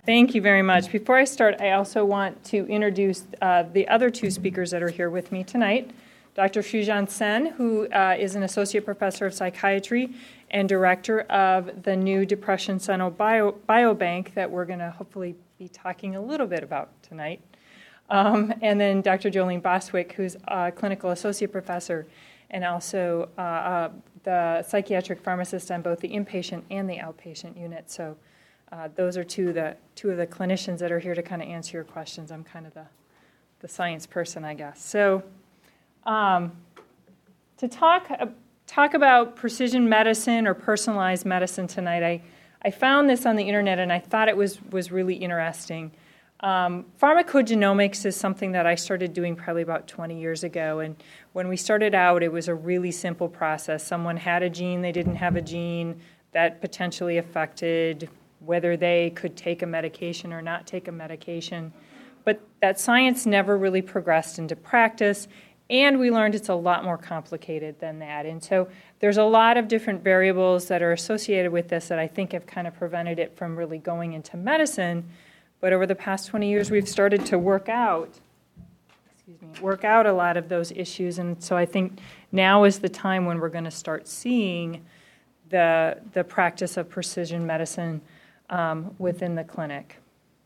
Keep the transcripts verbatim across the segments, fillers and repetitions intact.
Thank you very much. Before I start, I also want to introduce uh, the other two speakers that are here with me tonight. Doctor Shujan Sen, who uh, is an associate professor of psychiatry and director of the new Depression Center Bio, Biobank that we're going to hopefully be talking a little bit about tonight. Um, and then Doctor Jolene Bostwick, who's a clinical associate professor and also uh, uh, the psychiatric pharmacist on both the inpatient and the outpatient unit. So uh, those are two of, the, two of the clinicians that are here to kind of answer your questions. I'm kind of the, the science person, I guess. So um, to talk, uh, talk about precision medicine or personalized medicine tonight, I, I found this on the internet and I thought it was, was really interesting. Um, pharmacogenomics is something that I started doing probably about twenty years ago, and when we started out, it was a really simple process. Someone had a gene, they didn't have a gene, that potentially affected whether they could take a medication or not take a medication. But that science never really progressed into practice, and we learned it's a lot more complicated than that. And so there's a lot of different variables that are associated with this that I think have kind of prevented it from really going into medicine. But over the past twenty years, we've started to work out, excuse me, work out a lot of those issues. And so I think now is the time when we're going to start seeing the, the practice of precision medicine um, within the clinic.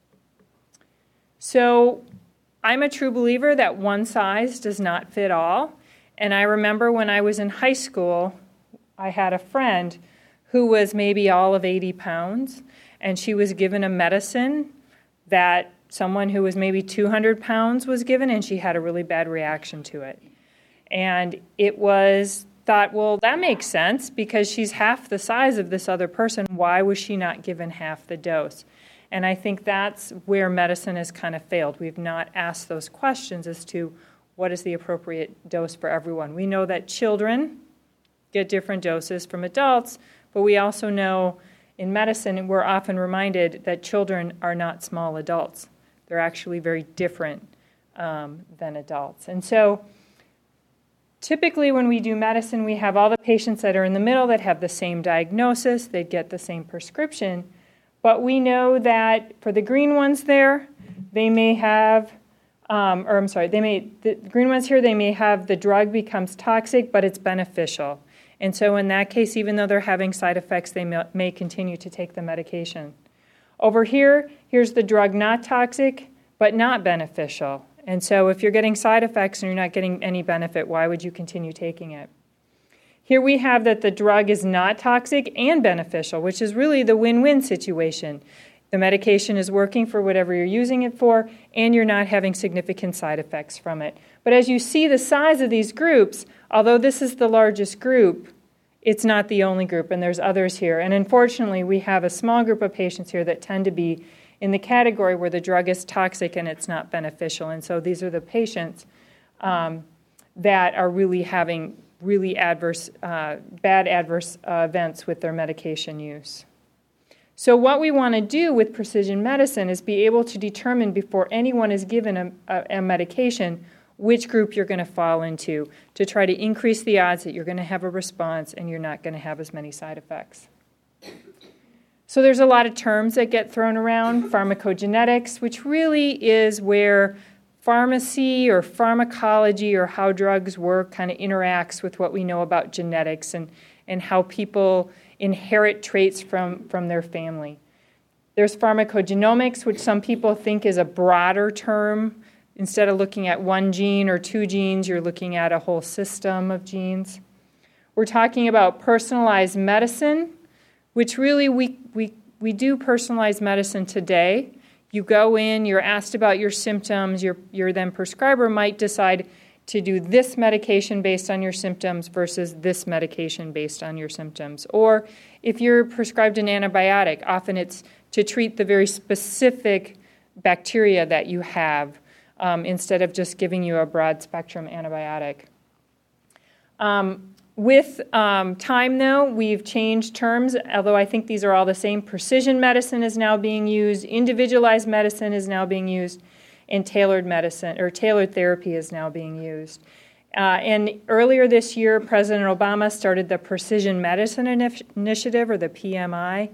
So I'm a true believer that one size does not fit all. And I remember when I was in high school, I had a friend who was maybe all of eighty pounds, and she was given a medicine that someone who was maybe two hundred pounds was given, and she had a really bad reaction to it. And it was thought, well, that makes sense because she's half the size of this other person. Why was she not given half the dose? And I think that's where medicine has kind of failed. We've not asked those questions as to what is the appropriate dose for everyone. We know that children get different doses from adults, but we also know in medicine, we're often reminded that children are not small adults. They're actually very different um, than adults. And so typically when we do medicine, we have all the patients that are in the middle that have the same diagnosis. They get the same prescription. But we know that for the green ones there, they may have, um, or I'm sorry, they may, the green ones here, they may have the drug becomes toxic, but it's beneficial. And so in that case, even though they're having side effects, they may, may continue to take the medication. Over here, here's the drug not toxic, but not beneficial. And so if you're getting side effects and you're not getting any benefit, why would you continue taking it? Here we have that the drug is not toxic and beneficial, which is really the win-win situation. The medication is working for whatever you're using it for, and you're not having significant side effects from it. But as you see the size of these groups, although this is the largest group, it's not the only group, and there's others here. And unfortunately, we have a small group of patients here that tend to be in the category where the drug is toxic and it's not beneficial. And so these are the patients um, that are really having really adverse, uh, bad adverse uh, events with their medication use. So what we want to do with precision medicine is be able to determine before anyone is given a, a, a medication which group you're going to fall into to try to increase the odds that you're going to have a response and you're not going to have as many side effects. So there's a lot of terms that get thrown around. Pharmacogenetics, which really is where pharmacy or pharmacology or how drugs work kind of interacts with what we know about genetics and, and how people inherit traits from, from their family. There's pharmacogenomics, which some people think is a broader term. Instead of looking at one gene or two genes, you're looking at a whole system of genes. We're talking about personalized medicine, which really we, we, we do personalized medicine today. You go in, you're asked about your symptoms, your, your then prescriber might decide to do this medication based on your symptoms versus this medication based on your symptoms. Or if you're prescribed an antibiotic, often it's to treat the very specific bacteria that you have um, instead of just giving you a broad spectrum antibiotic. Um, with um, time, though, we've changed terms, although I think these are all the same. Precision medicine is now being used, individualized medicine is now being used, and tailored medicine, or tailored therapy is now being used. Uh, and earlier this year, President Obama started the Precision Medicine Initiative, or the P M I,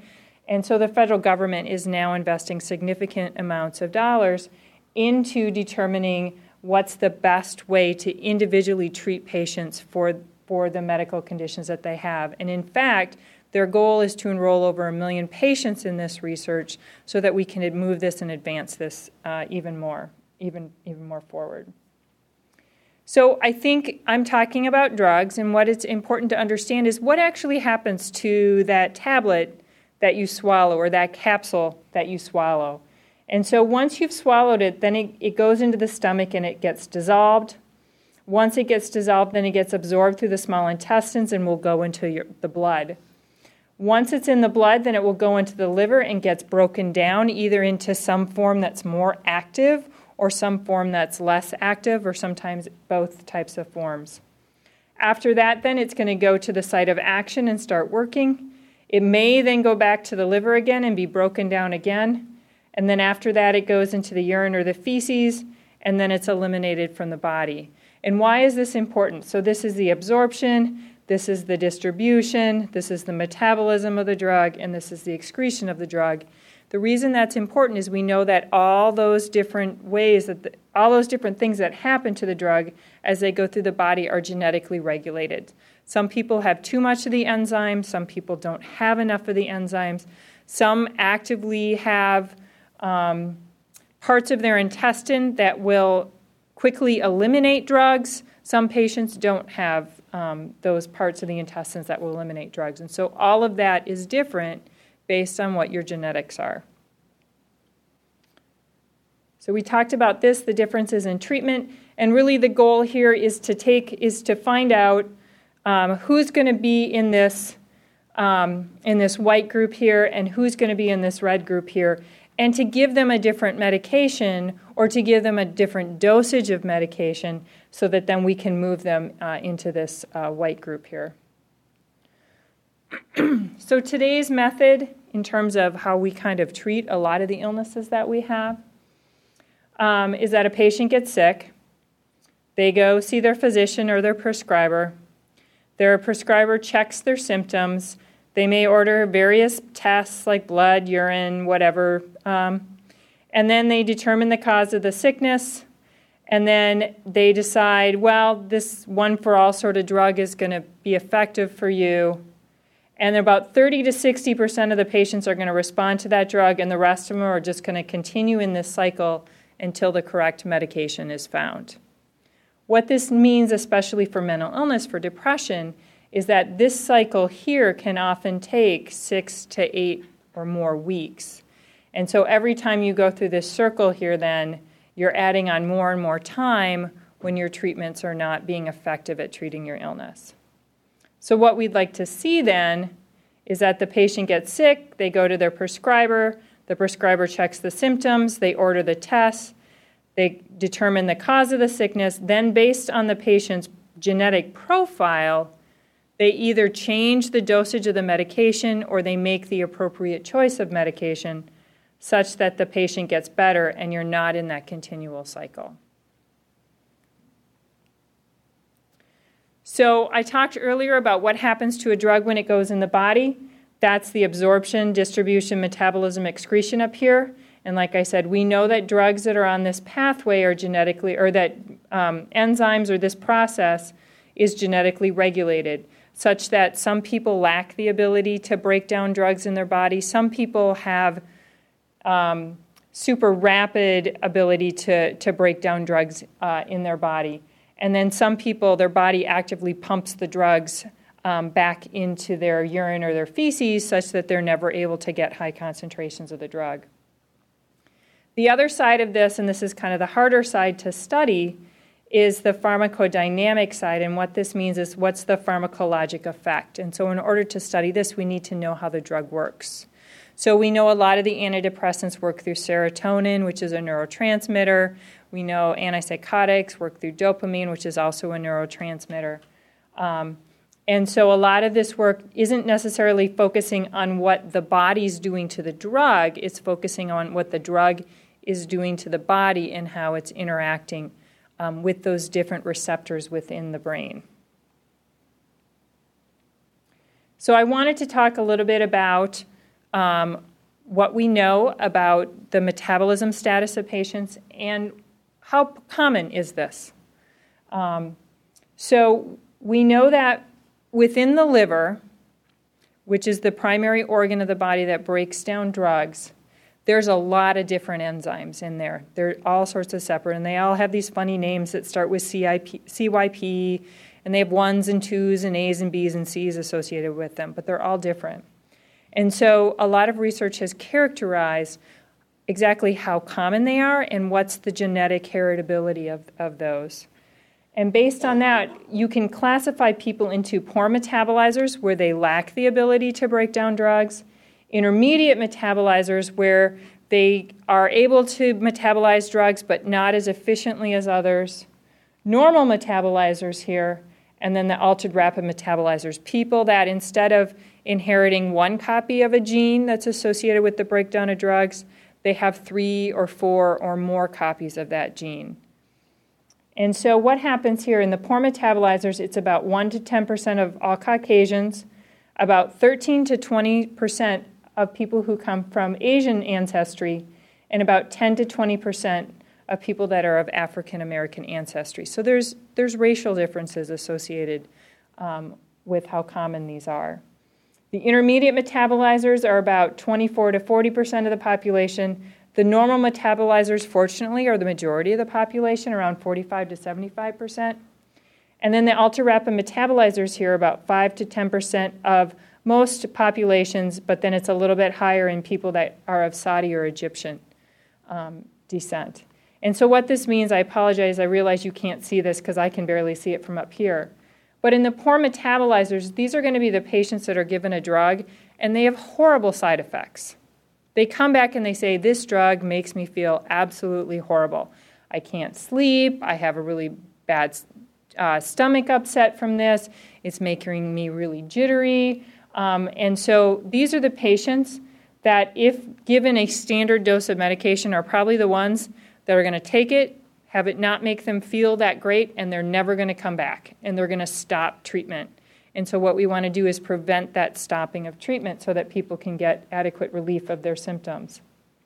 And so the federal government is now investing significant amounts of dollars into determining what's the best way to individually treat patients for, for the medical conditions that they have. And in fact, their goal is to enroll over a million patients in this research so that we can move this and advance this uh, even more, even, even more forward. So I think I'm talking about drugs, and what it's important to understand is what actually happens to that tablet that you swallow or that capsule that you swallow. And so once you've swallowed it, then it, it goes into the stomach and it gets dissolved. Once it gets dissolved, then it gets absorbed through the small intestines and will go into your, the blood. Once it's in the blood, then it will go into the liver and gets broken down either into some form that's more active or some form that's less active, or sometimes both types of forms. After that, then it's going to go to the site of action and start working. It may then go back to the liver again and be broken down again. And then after that, it goes into the urine or the feces, and then it's eliminated from the body. And why is this important? So this is the absorption, this is the distribution, this is the metabolism of the drug, and this is the excretion of the drug. The reason that's important is we know that all those different ways, that the, all those different things that happen to the drug as they go through the body are genetically regulated. Some people have too much of the enzymes, some people don't have enough of the enzymes. Some actively have um, parts of their intestine that will quickly eliminate drugs. Some patients don't have um, those parts of the intestines that will eliminate drugs. And so all of that is different based on what your genetics are. So we talked about this, the differences in treatment, and really the goal here is to take is to find out um, who's going to be in this um, in this white group here and who's going to be in this red group here, and to give them a different medication or to give them a different dosage of medication so that then we can move them uh, into this uh, white group here. So today's method, in terms of how we kind of treat a lot of the illnesses that we have, um, is that a patient gets sick. They go see their physician or their prescriber. Their prescriber checks their symptoms. They may order various tests like blood, urine, whatever, um, and then they determine the cause of the sickness, and then they decide, well, this one-for-all sort of drug is going to be effective for you. And about thirty to sixty percent of the patients are going to respond to that drug, and the rest of them are just going to continue in this cycle until the correct medication is found. What this means, especially for mental illness, for depression, is that this cycle here can often take six to eight or more weeks. And so every time you go through this circle here, then, you're adding on more and more time when your treatments are not being effective at treating your illness. So what we'd like to see then is that the patient gets sick, they go to their prescriber, the prescriber checks the symptoms, they order the tests, they determine the cause of the sickness, then based on the patient's genetic profile, they either change the dosage of the medication or they make the appropriate choice of medication such that the patient gets better and you're not in that continual cycle. So I talked earlier about what happens to a drug when it goes in the body. That's the absorption, distribution, metabolism, excretion up here. And like I said, we know that drugs that are on this pathway are genetically, or that um, enzymes or this process is genetically regulated, such that some people lack the ability to break down drugs in their body. Some people have um, super rapid ability to, to break down drugs uh, in their body. And then some people, their body actively pumps the drugs um, back into their urine or their feces such that they're never able to get high concentrations of the drug. The other side of this, and this is kind of the harder side to study, is the pharmacodynamic side. And what this means is what's the pharmacologic effect. And so in order to study this, we need to know how the drug works. So we know a lot of the antidepressants work through serotonin, which is a neurotransmitter. We know antipsychotics work through dopamine, which is also a neurotransmitter. Um, and so a lot of this work isn't necessarily focusing on what the body's doing to the drug. It's focusing on what the drug is doing to the body and how it's interacting um, with those different receptors within the brain. So I wanted to talk a little bit about um, what we know about the metabolism status of patients and how common is this. Um, so we know that within the liver, which is the primary organ of the body that breaks down drugs, there's a lot of different enzymes in there. They're all sorts of separate, and they all have these funny names that start with C I P, C Y P, and they have ones and twos and A's and B's and C's associated with them, but they're all different. And so a lot of research has characterized exactly how common they are and what's the genetic heritability of, of those. And based on that, you can classify people into poor metabolizers, where they lack the ability to break down drugs, intermediate metabolizers, where they are able to metabolize drugs but not as efficiently as others, normal metabolizers here, and then the altered rapid metabolizers, people that instead of inheriting one copy of a gene that's associated with the breakdown of drugs, they have three or four or more copies of that gene. And so what happens here in the poor metabolizers, it's about one to ten percent of all Caucasians, about thirteen to twenty percent of people who come from Asian ancestry, and about ten to twenty percent of people that are of African American ancestry. So there's, there's racial differences associated um, with how common these are. The intermediate metabolizers are about twenty-four to forty percent of the population. The normal metabolizers, fortunately, are the majority of the population, around forty-five to seventy-five percent. And then the ultra-rapid metabolizers here are about five to ten percent of most populations, but then it's a little bit higher in people that are of Saudi or Egyptian um, descent. And so what this means, I apologize, I realize you can't see this because I can barely see it from up here. But in the poor metabolizers, these are going to be the patients that are given a drug, and they have horrible side effects. They come back and they say, this drug makes me feel absolutely horrible. I can't sleep. I have a really bad uh, stomach upset from this. It's making me really jittery. Um, and so these are the patients that, if given a standard dose of medication, are probably the ones that are going to take it, have it not make them feel that great, and they're never going to come back, and they're going to stop treatment. And so what we want to do is prevent that stopping of treatment so that people can get adequate relief of their symptoms.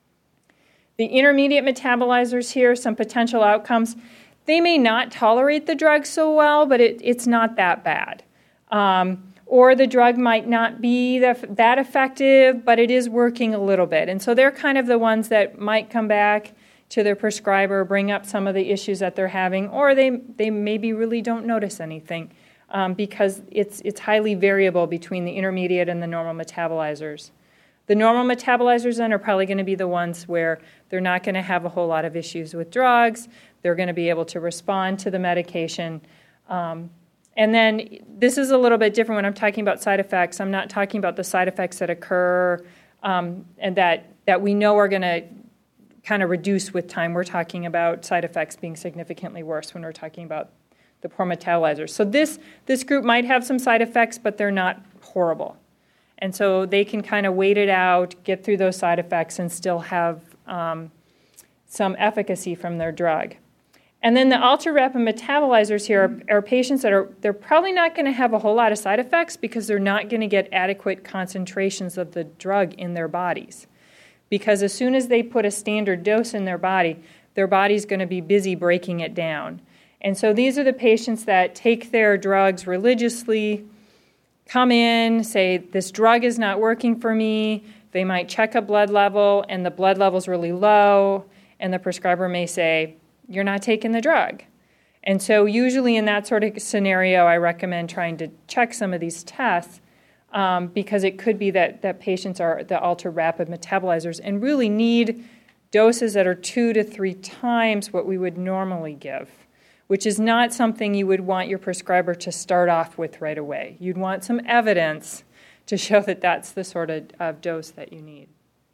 The intermediate metabolizers here, some potential outcomes. They may not tolerate the drug so well, but it, it's not that bad. Um, or the drug might not be that, that effective, but it is working a little bit. And so they're kind of the ones that might come back to their prescriber, bring up some of the issues that they're having, or they, they maybe really don't notice anything. Um, because it's, it's highly variable between the intermediate and the normal metabolizers. The normal metabolizers then are probably going to be the ones where they're not going to have a whole lot of issues with drugs. They're going to be able to respond to the medication. Um, and then this is a little bit different when I'm talking about side effects. I'm not talking about the side effects that occur um, and that, that we know are going to kind of reduce with time. We're talking about side effects being significantly worse when we're talking about the poor metabolizers. So this, this group might have some side effects, but they're not horrible. And so they can kind of wait it out, get through those side effects, and still have um, some efficacy from their drug. And then the ultra-rapid metabolizers here are, are patients that are, they're probably not going to have a whole lot of side effects because they're not going to get adequate concentrations of the drug in their bodies. Because as soon as they put a standard dose in their body, their body's going to be busy breaking it down. And so these are the patients that take their drugs religiously, come in, say, this drug is not working for me. They might check a blood level, and the blood level's really low, and the prescriber may say, you're not taking the drug. And so usually in that sort of scenario, I recommend trying to check some of these tests um, because it could be that, that patients are the ultra-rapid metabolizers and really need doses that are two to three times what we would normally give, which is not something you would want your prescriber to start off with right away. You'd want some evidence to show that that's the sort of, of dose that you need.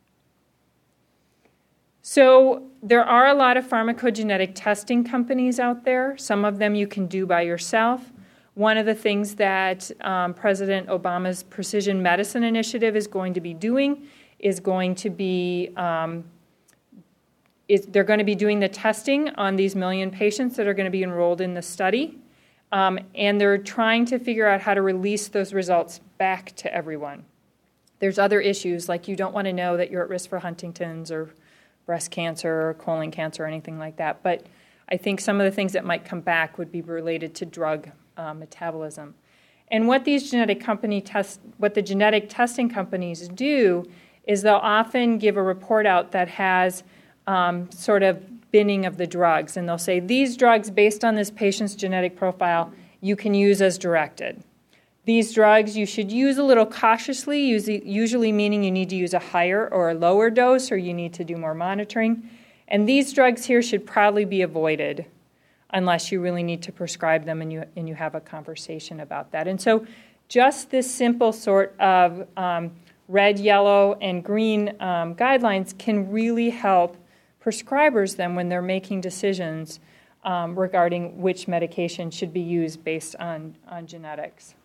So there are a lot of pharmacogenetic testing companies out there. Some of them you can do by yourself. One of the things that um, President Obama's Precision Medicine Initiative is going to be doing is going to be um, Is they're going to be doing the testing on these million patients that are going to be enrolled in the study, um, and they're trying to figure out how to release those results back to everyone. There's other issues, like you don't want to know that you're at risk for Huntington's or breast cancer or colon cancer or anything like that. But I think some of the things that might come back would be related to drug uh, metabolism. And what these genetic company test, what the genetic testing companies do is they'll often give a report out that has um, sort of binning of the drugs. And they'll say, these drugs, based on this patient's genetic profile, you can use as directed. These drugs you should use a little cautiously, usually meaning you need to use a higher or a lower dose, or you need to do more monitoring. And these drugs here should probably be avoided unless you really need to prescribe them and you, and you have a conversation about that. And so just this simple sort of um, red, yellow, and green um, guidelines can really help prescribers then when they're making decisions um, regarding which medication should be used based on, on genetics.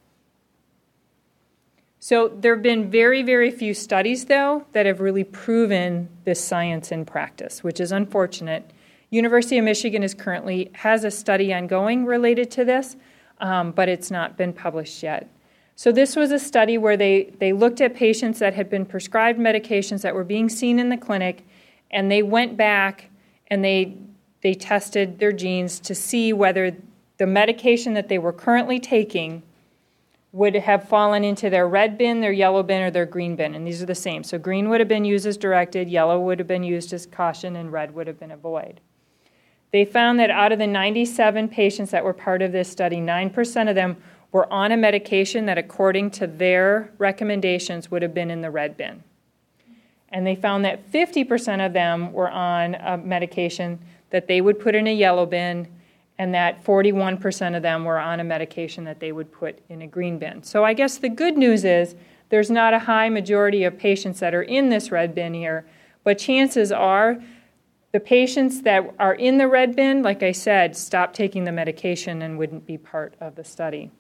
So there have been very, very few studies, though, that have really proven this science in practice, which is unfortunate. University of Michigan is currently has a study ongoing related to this, um, but it's not been published yet. So this was a study where they, they looked at patients that had been prescribed medications that were being seen in the clinic, and they went back and they they tested their genes to see whether the medication that they were currently taking would have fallen into their red bin, their yellow bin, or their green bin. And these are the same. So green would have been used as directed, yellow would have been used as caution, and red would have been avoid. They found that out of the ninety-seven patients that were part of this study, nine percent of them were on a medication that, according to their recommendations, would have been in the red bin. And they found that fifty percent of them were on a medication that they would put in a yellow bin, and that forty-one percent of them were on a medication that they would put in a green bin. So I guess the good news is there's not a high majority of patients that are in this red bin here, but chances are the patients that are in the red bin, like I said, stopped taking the medication and wouldn't be part of the study.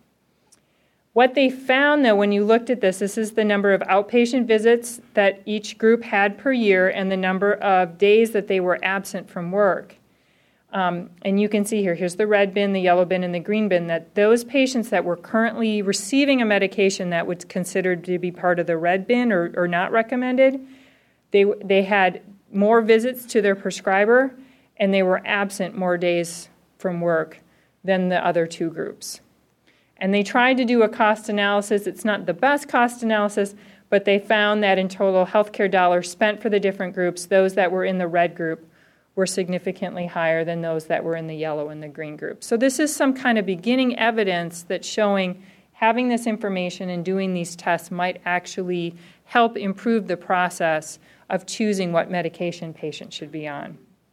What they found, though, when you looked at this, this is the number of outpatient visits that each group had per year and the number of days that they were absent from work. Um, and you can see here, here's the red bin, the yellow bin, and the green bin, that those patients that were currently receiving a medication that was considered to be part of the red bin or, or not recommended, they, they had more visits to their prescriber, and they were absent more days from work than the other two groups. And they tried to do a cost analysis. It's not the best cost analysis, but they found that in total healthcare dollars spent for the different groups, those that were in the red group were significantly higher than those that were in the yellow and the green group. So this is some kind of beginning evidence that's showing having this information and doing these tests might actually help improve the process of choosing what medication patients should be on.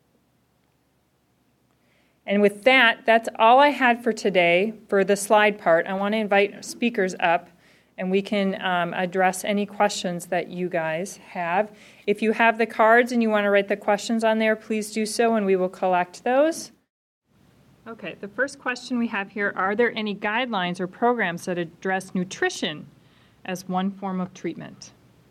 And with that, that's all I had for today for the slide part. I want to invite speakers up, and we can um, address any questions that you guys have. If you have the cards and you want to write the questions on there, please do so, and we will collect those. Okay, the first question we have here, are there any guidelines or programs that address nutrition as one form of treatment?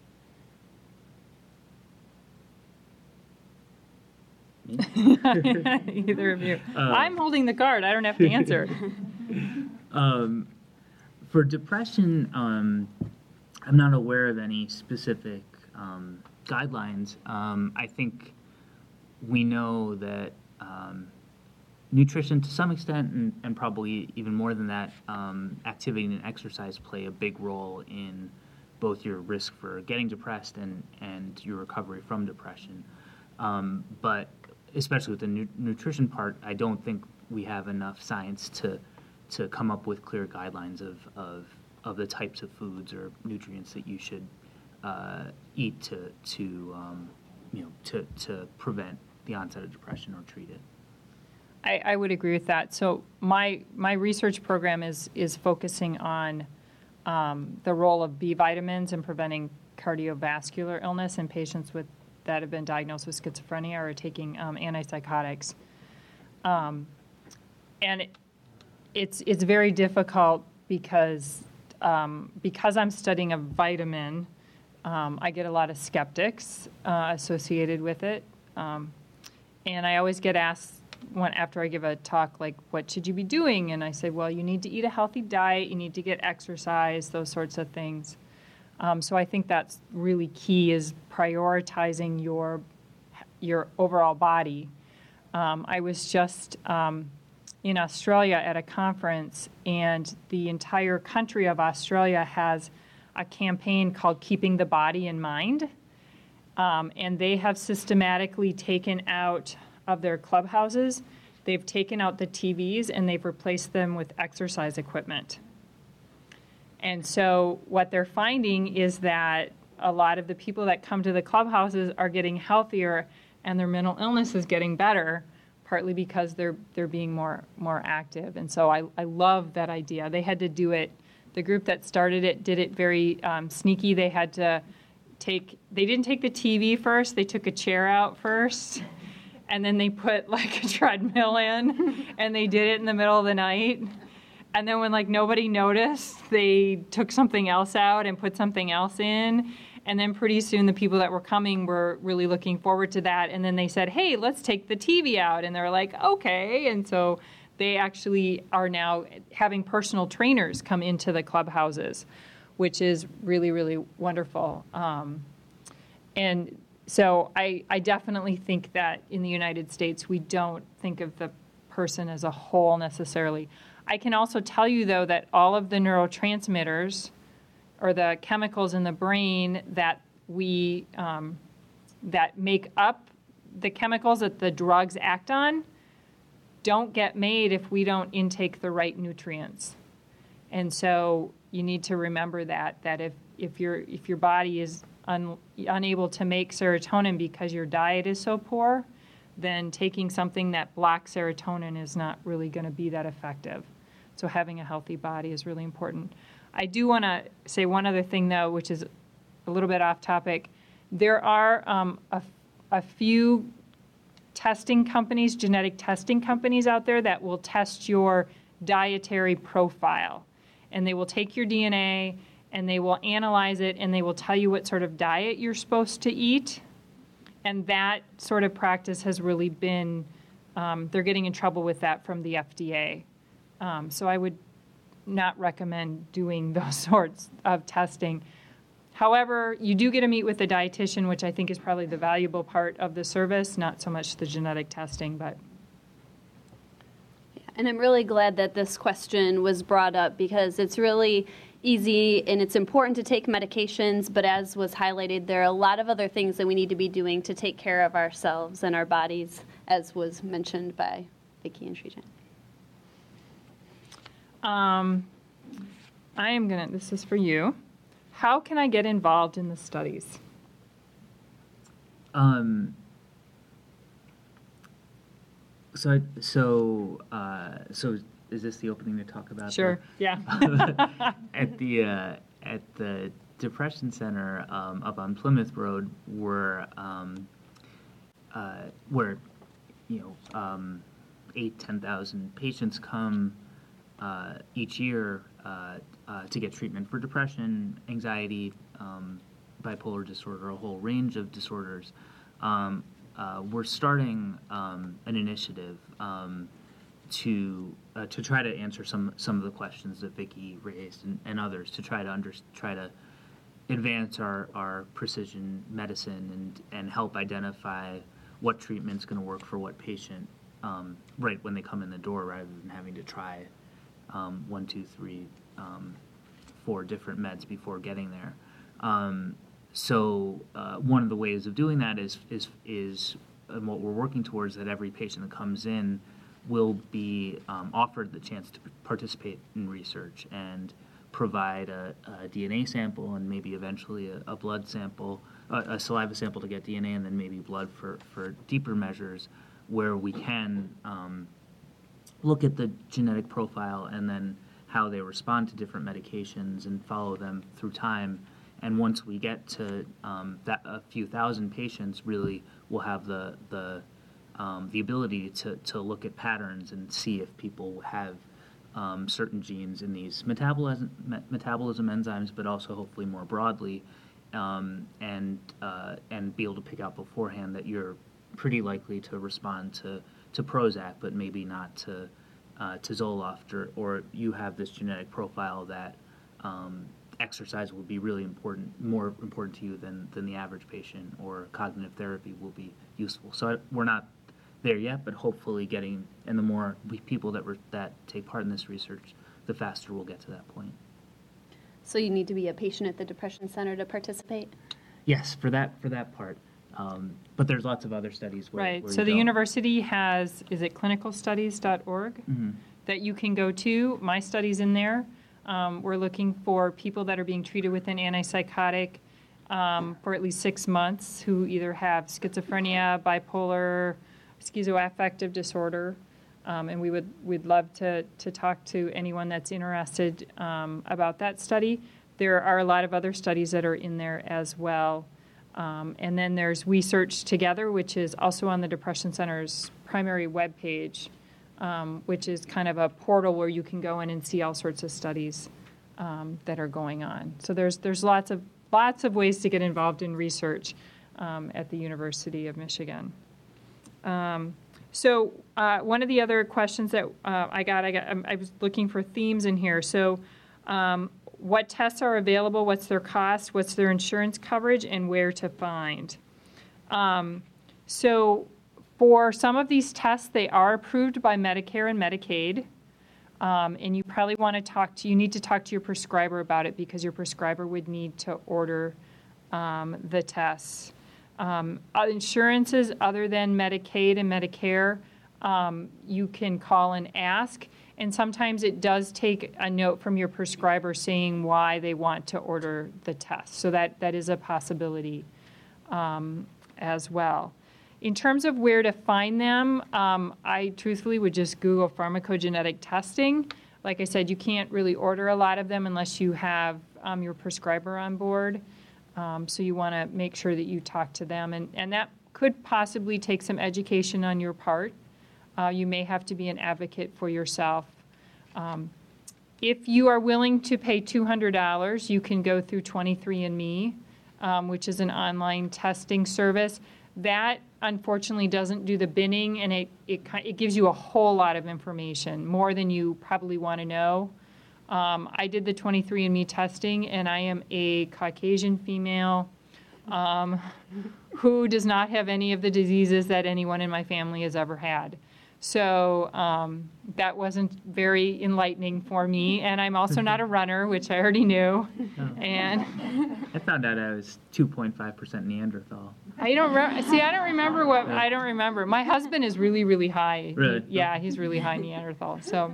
Either of you. Uh, I'm holding the card. I don't have to answer. um, for depression, um, I'm not aware of any specific um, guidelines. Um, I think we know that um, nutrition, to some extent, and, and probably even more than that, um, activity and exercise play a big role in both your risk for getting depressed and, and your recovery from depression. Um, but especially with the nu- nutrition part, I don't think we have enough science to to come up with clear guidelines of of, of the types of foods or nutrients that you should uh, eat to to um, you know to to prevent the onset of depression or treat it. I, I would agree with that. So my my research program is is focusing on um, the role of B vitamins in preventing cardiovascular illness in patients with that have been diagnosed with schizophrenia or are taking um, antipsychotics. Um, and it, it's it's very difficult because um, because I'm studying a vitamin, um, I get a lot of skeptics uh, associated with it. Um, and I always get asked when, after I give a talk, like, what should you be doing? And I say, well, you need to eat a healthy diet, you need to get exercise, those sorts of things. Um, so I think that's really key, is prioritizing your your overall body. Um, I was just um, in Australia at a conference, and the entire country of Australia has a campaign called Keeping the Body in Mind. Um, and they have systematically taken out of their clubhouses, they've taken out the T Vs and they've replaced them with exercise equipment. And so what they're finding is that a lot of the people that come to the clubhouses are getting healthier and their mental illness is getting better, partly because they're they're being more more active. And so I, I love that idea. They had to do it, the group that started it did it very um, sneaky. They had to take, they didn't take the T V first, they took a chair out first, and then they put like a treadmill in, and they did it in the middle of the night. And then when like nobody noticed, they took something else out and put something else in. And then pretty soon the people that were coming were really looking forward to that. And then they said, hey, let's take the T V out. And they're like, okay. And so they actually are now having personal trainers come into the clubhouses, which is really, really wonderful. Um, and so I, I definitely think that in the United States, we don't think of the person as a whole necessarily. I can also tell you, though, that all of the neurotransmitters or the chemicals in the brain that we um, that make up the chemicals that the drugs act on don't get made if we don't intake the right nutrients. And so you need to remember that that if if your if your body is un, unable to make serotonin because your diet is so poor, then taking something that blocks serotonin is not really going to be that effective. So having a healthy body is really important. I do want to say one other thing, though, which is a little bit off topic. There are um, a, a few testing companies, genetic testing companies out there that will test your dietary profile. And they will take your D N A and they will analyze it and they will tell you what sort of diet you're supposed to eat. And that sort of practice has really been, um, they're getting in trouble with that from the F D A. Um, so I would not recommend doing those sorts of testing. However, you do get to meet with a dietitian, which I think is probably the valuable part of the service, not so much the genetic testing, but. Yeah, and I'm really glad that this question was brought up because it's really easy and it's important to take medications, but as was highlighted, there are a lot of other things that we need to be doing to take care of ourselves and our bodies, as was mentioned by Vicki and Srijan. Um, I am going to, this is for you. How can I get involved in the studies? Um, so, so, uh, so is this the opening to talk about? Sure, the, yeah. at the, uh, at the Depression Center um, up on Plymouth Road, where, um, uh, where, you know, um, eight, ten thousand patients come Uh, each year uh, uh, to get treatment for depression, anxiety, um, bipolar disorder, a whole range of disorders. Um, uh, we're starting um, an initiative um, to uh, to try to answer some some of the questions that Vicki raised and, and others, to try to under, try to advance our, our precision medicine and and help identify what treatment's going to work for what patient um, right when they come in the door, rather than having to try Um, one, two, three, um, four different meds before getting there. Um, so uh, one of the ways of doing that is is is and what we're working towards, that every patient that comes in will be um, offered the chance to participate in research and provide a, a D N A sample and maybe eventually a, a blood sample, a, a saliva sample to get D N A, and then maybe blood for, for deeper measures, where we can um, look at the genetic profile and then how they respond to different medications and follow them through time. And once we get to um, that a few thousand patients, really we'll have the the um, the ability to, to look at patterns and see if people have um, certain genes in these metabolism metabolism enzymes, but also hopefully more broadly, um, and uh, and be able to pick out beforehand that you're pretty likely to respond to to Prozac, but maybe not to uh, to Zoloft, or, or you have this genetic profile that um, exercise will be really important, more important to you than, than the average patient, or cognitive therapy will be useful. So I, we're not there yet, but hopefully getting, and the more we, people that re, that take part in this research, the faster we'll get to that point. So you need to be a patient at the Depression Center to participate? Yes, for that for that part. Um, but there's lots of other studies where, Right. where So you the don't. university has, is it clinical studies dot org Mm-hmm. that you can go to. My study's in there. Um, we're looking for people that are being treated with an antipsychotic um, for at least six months who either have schizophrenia, bipolar, schizoaffective disorder. Um, and we would we'd love to, to talk to anyone that's interested um, about that study. There are a lot of other studies that are in there as well. Um, and then there's We Search Together, which is also on the Depression Center's primary webpage, um, which is kind of a portal where you can go in and see all sorts of studies um, that are going on. So there's there's lots of lots of ways to get involved in research um, at the University of Michigan. Um, so uh, one of the other questions that uh, I got, I got, I was looking for themes in here. So. Um, What tests are available, what's their cost, what's their insurance coverage, and where to find. Um, so for some of these tests, they are approved by Medicare and Medicaid. Um, and you probably want to talk to, you need to talk to your prescriber about it because your prescriber would need to order um, the tests. Um, insurances other than Medicaid and Medicare, um, you can call and ask. And sometimes it does take a note from your prescriber saying why they want to order the test. So that, that is a possibility um, as well. In terms of where to find them, um, I truthfully would just Google pharmacogenetic testing. Like I said, you can't really order a lot of them unless you have um, your prescriber on board. Um, so you want to make sure that you talk to them. And, and that could possibly take some education on your part. Uh, you may have to be an advocate for yourself. Um, if you are willing to pay two hundred dollars, you can go through twenty-three and me, um, which is an online testing service. That, unfortunately, doesn't do the binning, and it, it, it gives you a whole lot of information, more than you probably want to know. Um, I did the twenty-three and me testing, and I am a Caucasian female um, who does not have any of the diseases that anyone in my family has ever had. So um, that wasn't very enlightening for me. And I'm also not a runner, which I already knew. Oh. And I found out I was two point five percent Neanderthal. I don't re- see. I don't remember what I don't remember. My husband is really, really high. Really? He, yeah, he's really high Neanderthal. So,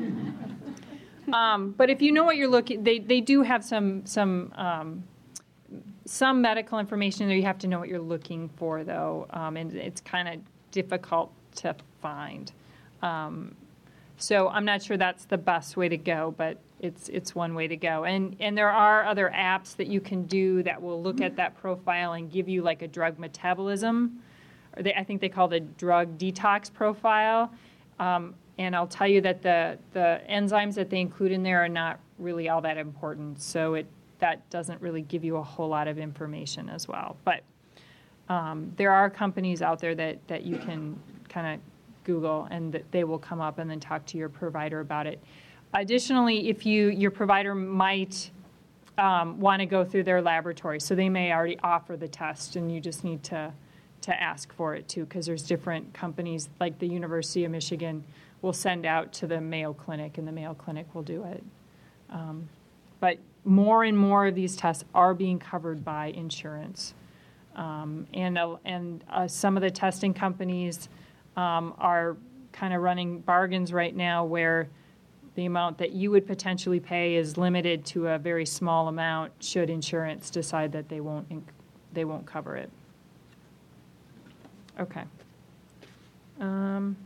um, but if you know what you're looking, they they do have some some um, some medical information there. You have to know what you're looking for, though, um, and it's kind of difficult to find. Um, so I'm not sure that's the best way to go, but it's it's one way to go. And and there are other apps that you can do that will look at that profile and give you like a drug metabolism, or they, I think they call it a drug detox profile. Um, and I'll tell you that the the enzymes that they include in there are not really all that important. So it that doesn't really give you a whole lot of information as well. But um, there are companies out there that that you can kind of Google, and that they will come up and then talk to your provider about it. Additionally, if you your provider might um, want to go through their laboratory, so they may already offer the test, and you just need to to ask for it too, because there's different companies, like the University of Michigan will send out to the Mayo Clinic, and the Mayo Clinic will do it. Um, but more and more of these tests are being covered by insurance, um, and uh, and uh, some of the testing companies Um, are kind of running bargains right now where the amount that you would potentially pay is limited to a very small amount should insurance decide that they won't inc- they won't cover it. Okay. Um,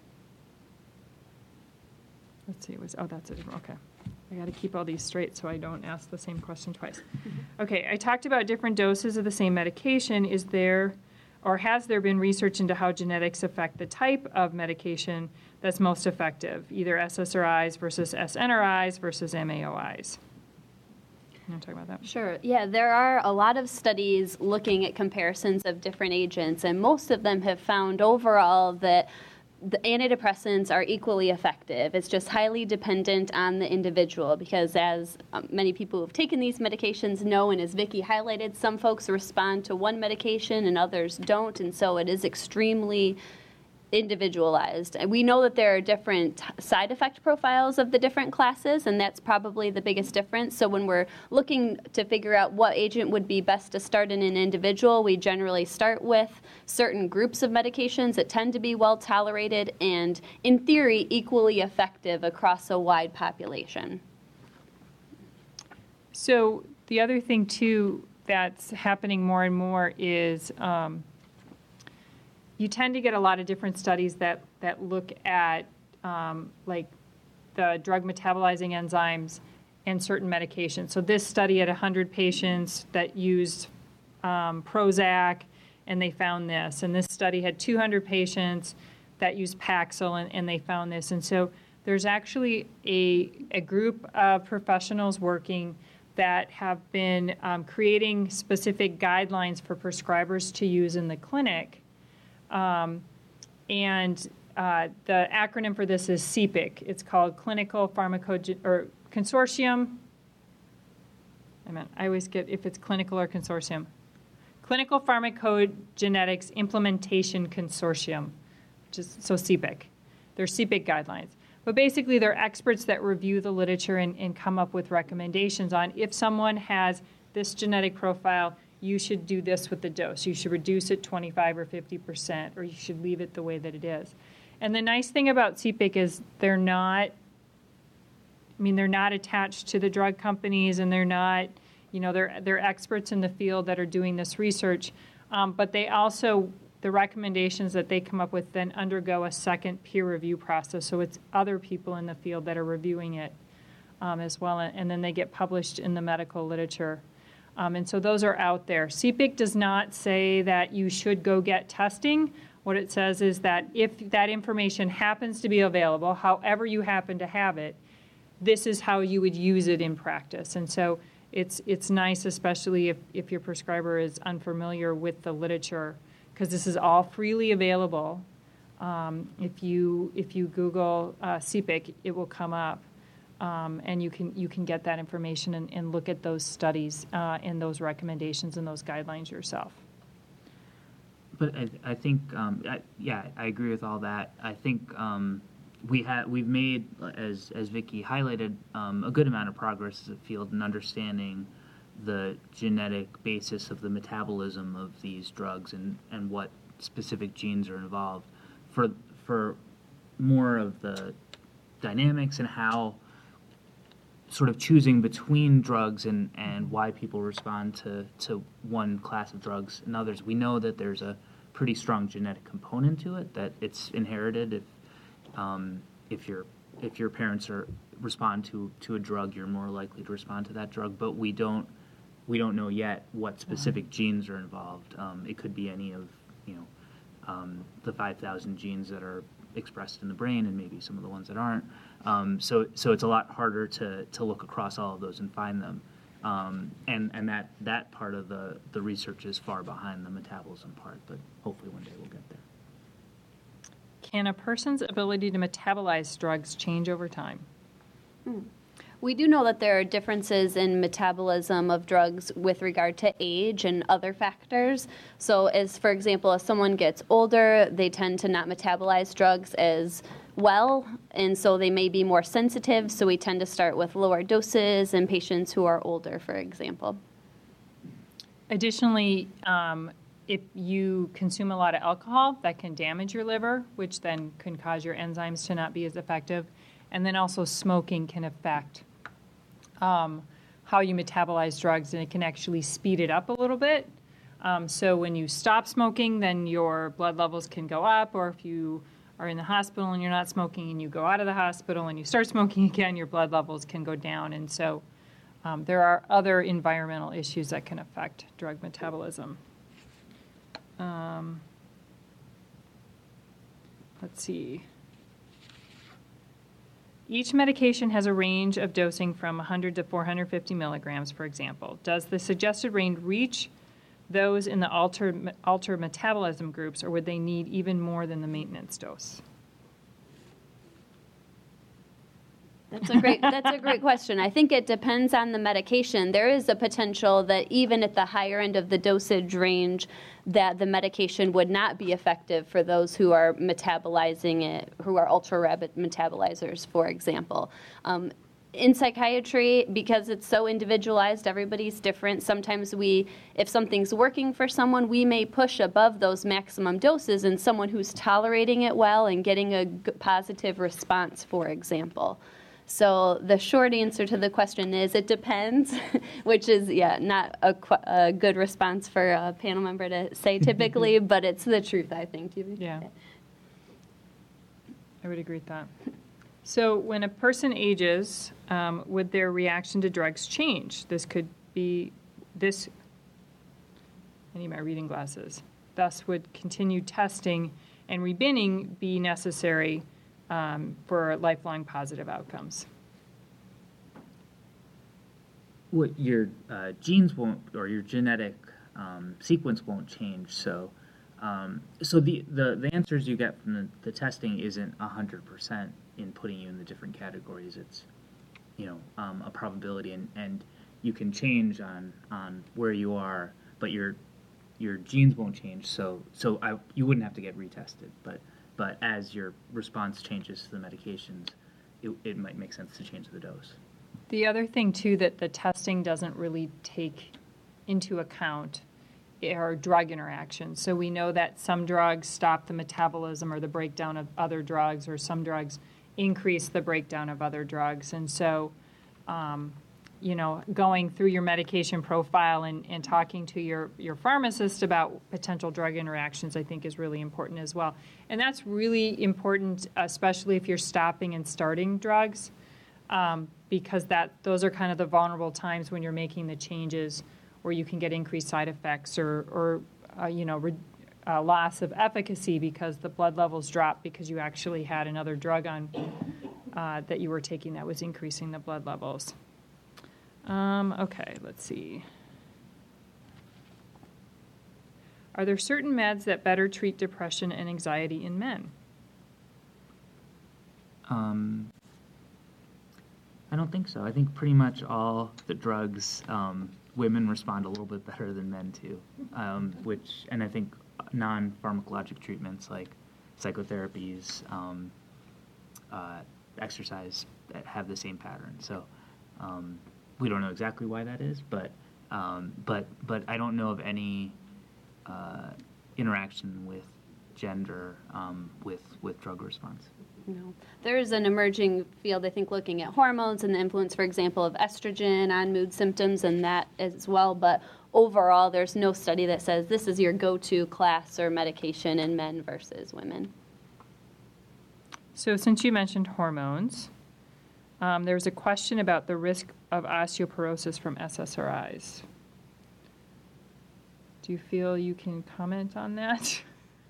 let's see. It was oh that's it. Okay. I got to keep all these straight so I don't ask the same question twice. Okay. I talked about different doses of the same medication. Is there Or has there been research into how genetics affect the type of medication that's most effective, either S S R Is versus S N R Is versus M A O Is? You want to talk about that? Sure. Yeah, there are a lot of studies looking at comparisons of different agents, and most of them have found overall that the antidepressants are equally effective. It's just highly dependent on the individual because as um, many people who have taken these medications know, and as Vicki highlighted, some folks respond to one medication and others don't, and so it is extremely individualized. And we know that there are different side effect profiles of the different classes, and that's probably the biggest difference. So when we're looking to figure out what agent would be best to start in an individual, we generally start with certain groups of medications that tend to be well tolerated and, in theory, equally effective across a wide population. So the other thing, too, that's happening more and more is um, you tend to get a lot of different studies that, that look at um, like the drug metabolizing enzymes and certain medications. So this study had one hundred patients that used um, Prozac, and they found this. And this study had two hundred patients that used Paxil, and, and they found this. And so there's actually a, a group of professionals working that have been um, creating specific guidelines for prescribers to use in the clinic. Um, and uh, the acronym for this is C P I C. It's called Clinical Pharmacogen or Consortium. I mean, I always get if it's clinical or consortium. Clinical Pharmacogenetics Implementation Consortium, which is so C P I C. They're C P I C guidelines. But basically, they're experts that review the literature and, and come up with recommendations on if someone has this genetic profile, you should do this with the dose. You should reduce it twenty-five or fifty percent, or you should leave it the way that it is. And the nice thing about C P I C is they're not, I mean, they're not attached to the drug companies, and they're not, you know, they're, they're experts in the field that are doing this research. Um, but they also, the recommendations that they come up with then undergo a second peer review process. So it's other people in the field that are reviewing it um, as well, and then they get published in the medical literature. Um, and so those are out there. C P I C does not say that you should go get testing. What it says is that if that information happens to be available, however you happen to have it, this is how you would use it in practice. And so it's it's nice, especially if, if your prescriber is unfamiliar with the literature, because this is all freely available. Um, if you if you Google uh, C P I C, it will come up. Um, and you can you can get that information and, and look at those studies uh, and those recommendations and those guidelines yourself. But I, I think, um, I, yeah, I agree with all that. I think um, we have we've made, as as Vicki highlighted, um, a good amount of progress as a field in understanding the genetic basis of the metabolism of these drugs and, and what specific genes are involved. For for more of the dynamics and how sort of choosing between drugs and, and why people respond to, to one class of drugs and others. We know that there's a pretty strong genetic component to it, that it's inherited. If um, if your if your parents are respond to, to a drug, you're more likely to respond to that drug. But we don't we don't know yet what specific mm-hmm. genes are involved. Um, it could be any of you know um, the five thousand genes that are expressed in the brain, and maybe some of the ones that aren't. Um, so, so it's a lot harder to, to look across all of those and find them, um, and and that, that part of the, the research is far behind the metabolism part. But hopefully one day we'll get there. Can a person's ability to metabolize drugs change over time? Hmm. We do know that there are differences in metabolism of drugs with regard to age and other factors. So as, for example, as someone gets older, they tend to not metabolize drugs as well, and so they may be more sensitive, so we tend to start with lower doses in patients who are older, for example. Additionally, um, if you consume a lot of alcohol, that can damage your liver, which then can cause your enzymes to not be as effective. And then also smoking can affect um, how you metabolize drugs, and it can actually speed it up a little bit. Um, so when you stop smoking, then your blood levels can go up, or if you are in the hospital and you're not smoking and you go out of the hospital and you start smoking again, your blood levels can go down. And so um, there are other environmental issues that can affect drug metabolism. Um, let's see. Each medication has a range of dosing from one hundred to four hundred fifty milligrams, for example. Does the suggested range reach those in the altered, altered metabolism groups, or would they need even more than the maintenance dose? That's a great that's a great question. I think it depends on the medication. There is a potential that even at the higher end of the dosage range, that the medication would not be effective for those who are metabolizing it, who are ultra rapid metabolizers, for example. Um, in psychiatry, because it's so individualized, everybody's different. Sometimes we, if something's working for someone, we may push above those maximum doses in someone who's tolerating it well and getting a g- positive response, for example. So the short answer to the question is it depends, which is, yeah, not a, qu- a good response for a panel member to say typically, but it's the truth, I think. Yeah. I would agree with that. So when a person ages, um, would their reaction to drugs change? This could be, this, I need my reading glasses. Thus, would continued testing and rebinning be necessary Um, for lifelong positive outcomes? What your uh, genes won't, or your genetic um, sequence won't change. So, um, so the, the, the answers you get from the, the testing isn't a hundred percent in putting you in the different categories. It's, you know, um, a probability, and, and you can change on on where you are, but your your genes won't change. So, so I, you wouldn't have to get retested, but. But as your response changes to the medications, it, it might make sense to change the dose. The other thing, too, that the testing doesn't really take into account are drug interactions. So we know that some drugs stop the metabolism or the breakdown of other drugs, or some drugs increase the breakdown of other drugs. And so, um, you know, going through your medication profile and, and talking to your, your pharmacist about potential drug interactions, I think, is really important as well. And that's really important, especially if you're stopping and starting drugs, um, because that those are kind of the vulnerable times when you're making the changes where you can get increased side effects or, or uh, you know, re- uh, loss of efficacy because the blood levels drop because you actually had another drug on uh, that you were taking that was increasing the blood levels. Um, okay, let's see. Are there certain meds that better treat depression and anxiety in men? Um, I don't think so. I think pretty much all the drugs, um, women respond a little bit better than men to, um, which, and I think non-pharmacologic treatments like psychotherapies, um, uh, exercise that have the same pattern. So, um, we don't know exactly why that is, but um, but but I don't know of any uh, interaction with gender um, with with drug response. No. There is an emerging field, I think, looking at hormones and the influence, for example, of estrogen on mood symptoms and that as well. But overall, there's no study that says this is your go-to class or medication in men versus women. So since you mentioned hormones, um, there's a question about the risk of osteoporosis from S S R Is. Do you feel you can comment on that?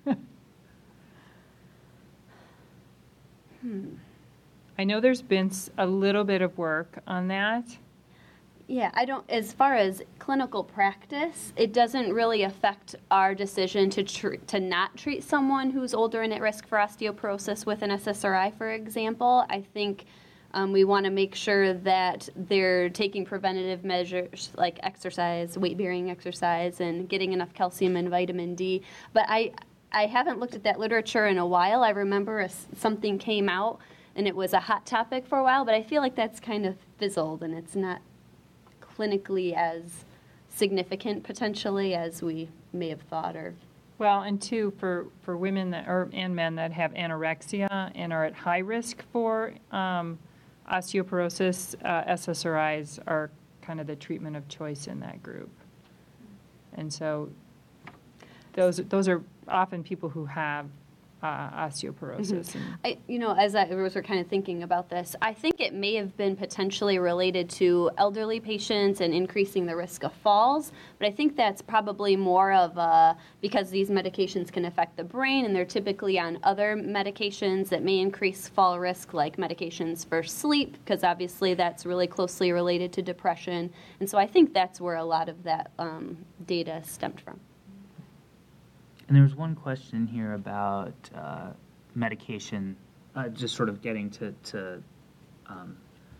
hmm. I know there's been a little bit of work on that. Yeah, I don't, as far as clinical practice, it doesn't really affect our decision to tr- to not treat someone who's older and at risk for osteoporosis with an S S R I, for example. I think um, we want to make sure that they're taking preventative measures like exercise, weight-bearing exercise, and getting enough calcium and vitamin D. But I, I haven't looked at that literature in a while. I remember a, something came out, and it was a hot topic for a while, but I feel like that's kind of fizzled, and it's not clinically as significant potentially as we may have thought. Or well, and two, for, for women that or and men that have anorexia and are at high risk for um, osteoporosis, uh, S S R Is are kind of the treatment of choice in that group. And so those those are often people who have Uh, osteoporosis. Mm-hmm. I, you know, as I was kind of thinking about this, I think it may have been potentially related to elderly patients and increasing the risk of falls, but I think that's probably more of a, because these medications can affect the brain and they're typically on other medications that may increase fall risk, like medications for sleep, because obviously that's really closely related to depression. And so I think that's where a lot of that um, data stemmed from. And there was one question here about uh, medication, uh, just sort of getting to, to um,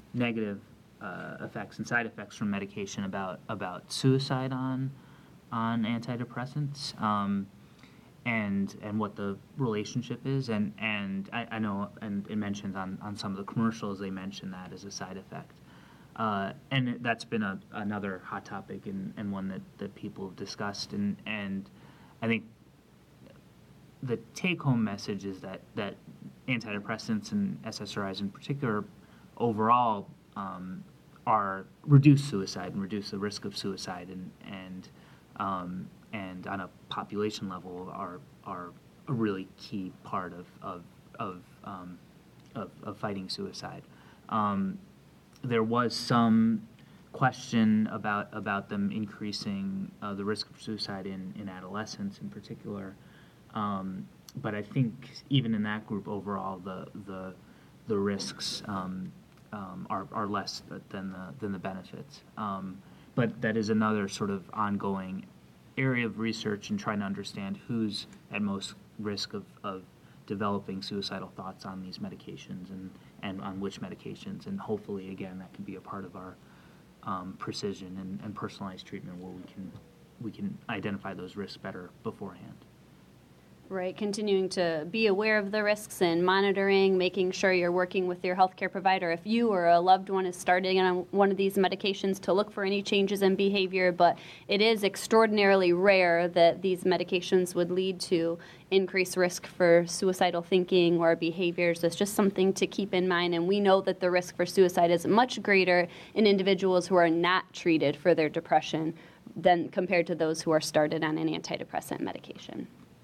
negative uh, effects and side effects from medication about about suicide on on antidepressants, um, and and what the relationship is, and and I, I know, and it mentions on, on some of the commercials they mention that as a side effect, uh, and it, that's been a, another hot topic and, and one that, that people have discussed, and and I think the take-home message is that that antidepressants and S S R Is in particular overall um, are reduce suicide and reduce the risk of suicide, and and um, and on a population level are are a really key part of of of um, of, of fighting suicide. Um, there was some question about about them increasing uh, the risk of suicide in, in adolescents in particular. Um, but I think even in that group overall, the the the risks um, um, are are less than the than the benefits. Um, but that is another sort of ongoing area of research and trying to understand who's at most risk of, of developing suicidal thoughts on these medications and, and on which medications. And hopefully, again, that can be a part of our um, precision and, and personalized treatment where we can we can identify those risks better beforehand. Right, continuing to be aware of the risks and monitoring, making sure you're working with your healthcare provider if you or a loved one is starting on one of these medications to look for any changes in behavior. But it is extraordinarily rare that these medications would lead to increased risk for suicidal thinking or behaviors. It's just something to keep in mind. And we know that the risk for suicide is much greater in individuals who are not treated for their depression than compared to those who are started on an antidepressant medication.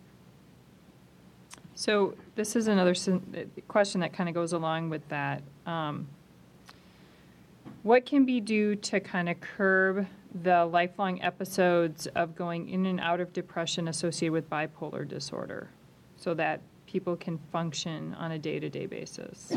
So this is another question that kind of goes along with that. Um, what can be done to kind of curb the lifelong episodes of going in and out of depression associated with bipolar disorder so that people can function on a day-to-day basis?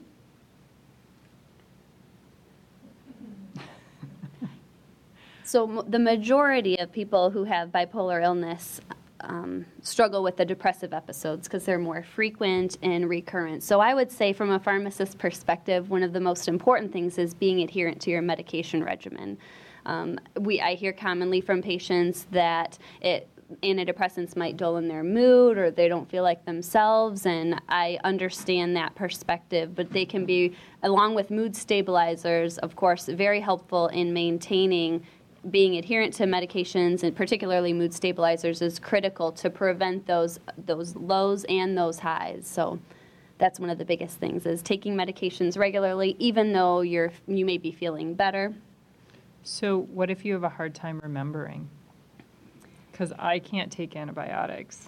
So m- the majority of people who have bipolar illness Um, struggle with the depressive episodes because they're more frequent and recurrent. So I would say from a pharmacist perspective, one of the most important things is being adherent to your medication regimen. Um, we I hear commonly from patients that it antidepressants might dull in their mood or they don't feel like themselves, and I understand that perspective, but they can be, along with mood stabilizers, of course, very helpful in maintaining. Being adherent to medications, and particularly mood stabilizers, is critical to prevent those those lows and those highs. So that's one of the biggest things, is taking medications regularly, even though you're you may be feeling better. So what if you have a hard time remembering? Because I can't take antibiotics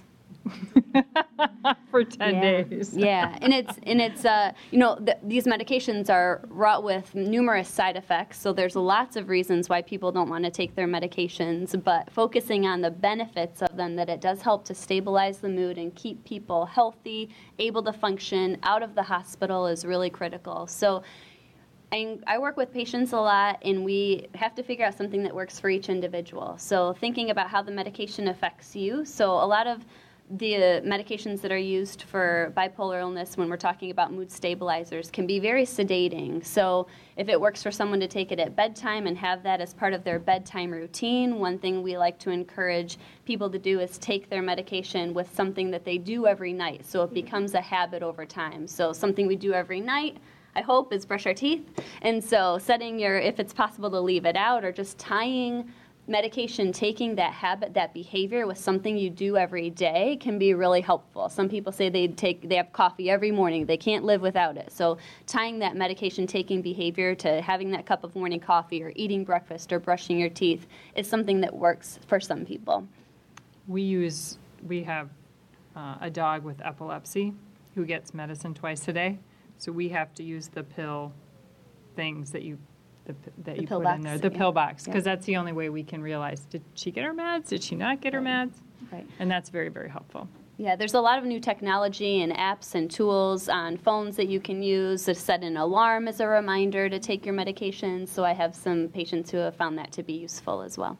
for ten yeah. days. Yeah, and it's and it's uh, you know th- these medications are wrought with numerous side effects. So there's lots of reasons why people don't want to take their medications. But focusing on the benefits of them, that it does help to stabilize the mood and keep people healthy, able to function out of the hospital, is really critical. So. I, I work with patients a lot, and we have to figure out something that works for each individual. So thinking about how the medication affects you. So a lot of the medications that are used for bipolar illness, when we're talking about mood stabilizers, can be very sedating. So if it works for someone to take it at bedtime and have that as part of their bedtime routine, one thing we like to encourage people to do is take their medication with something that they do every night, so it becomes a habit over time. So something we do every night, I hope, is brush our teeth. And so setting your, if it's possible to leave it out, or just tying medication, taking that habit, that behavior with something you do every day, can be really helpful. Some people say they take, they have coffee every morning. They can't live without it. So tying that medication taking behavior to having that cup of morning coffee or eating breakfast or brushing your teeth is something that works for some people. We use, we have uh, a dog with epilepsy who gets medicine twice a day. So we have to use the pill things that you the, that The you pill put box, in there, the yeah. pill box, because Yeah. that's the only way we can realize, did she get her meds? Did she not get her Right. meds? Right. And that's very, very helpful. Yeah, there's a lot of new technology and apps and tools on phones that you can use to set an alarm as a reminder to take your medications. So I have some patients who have found that to be useful as well.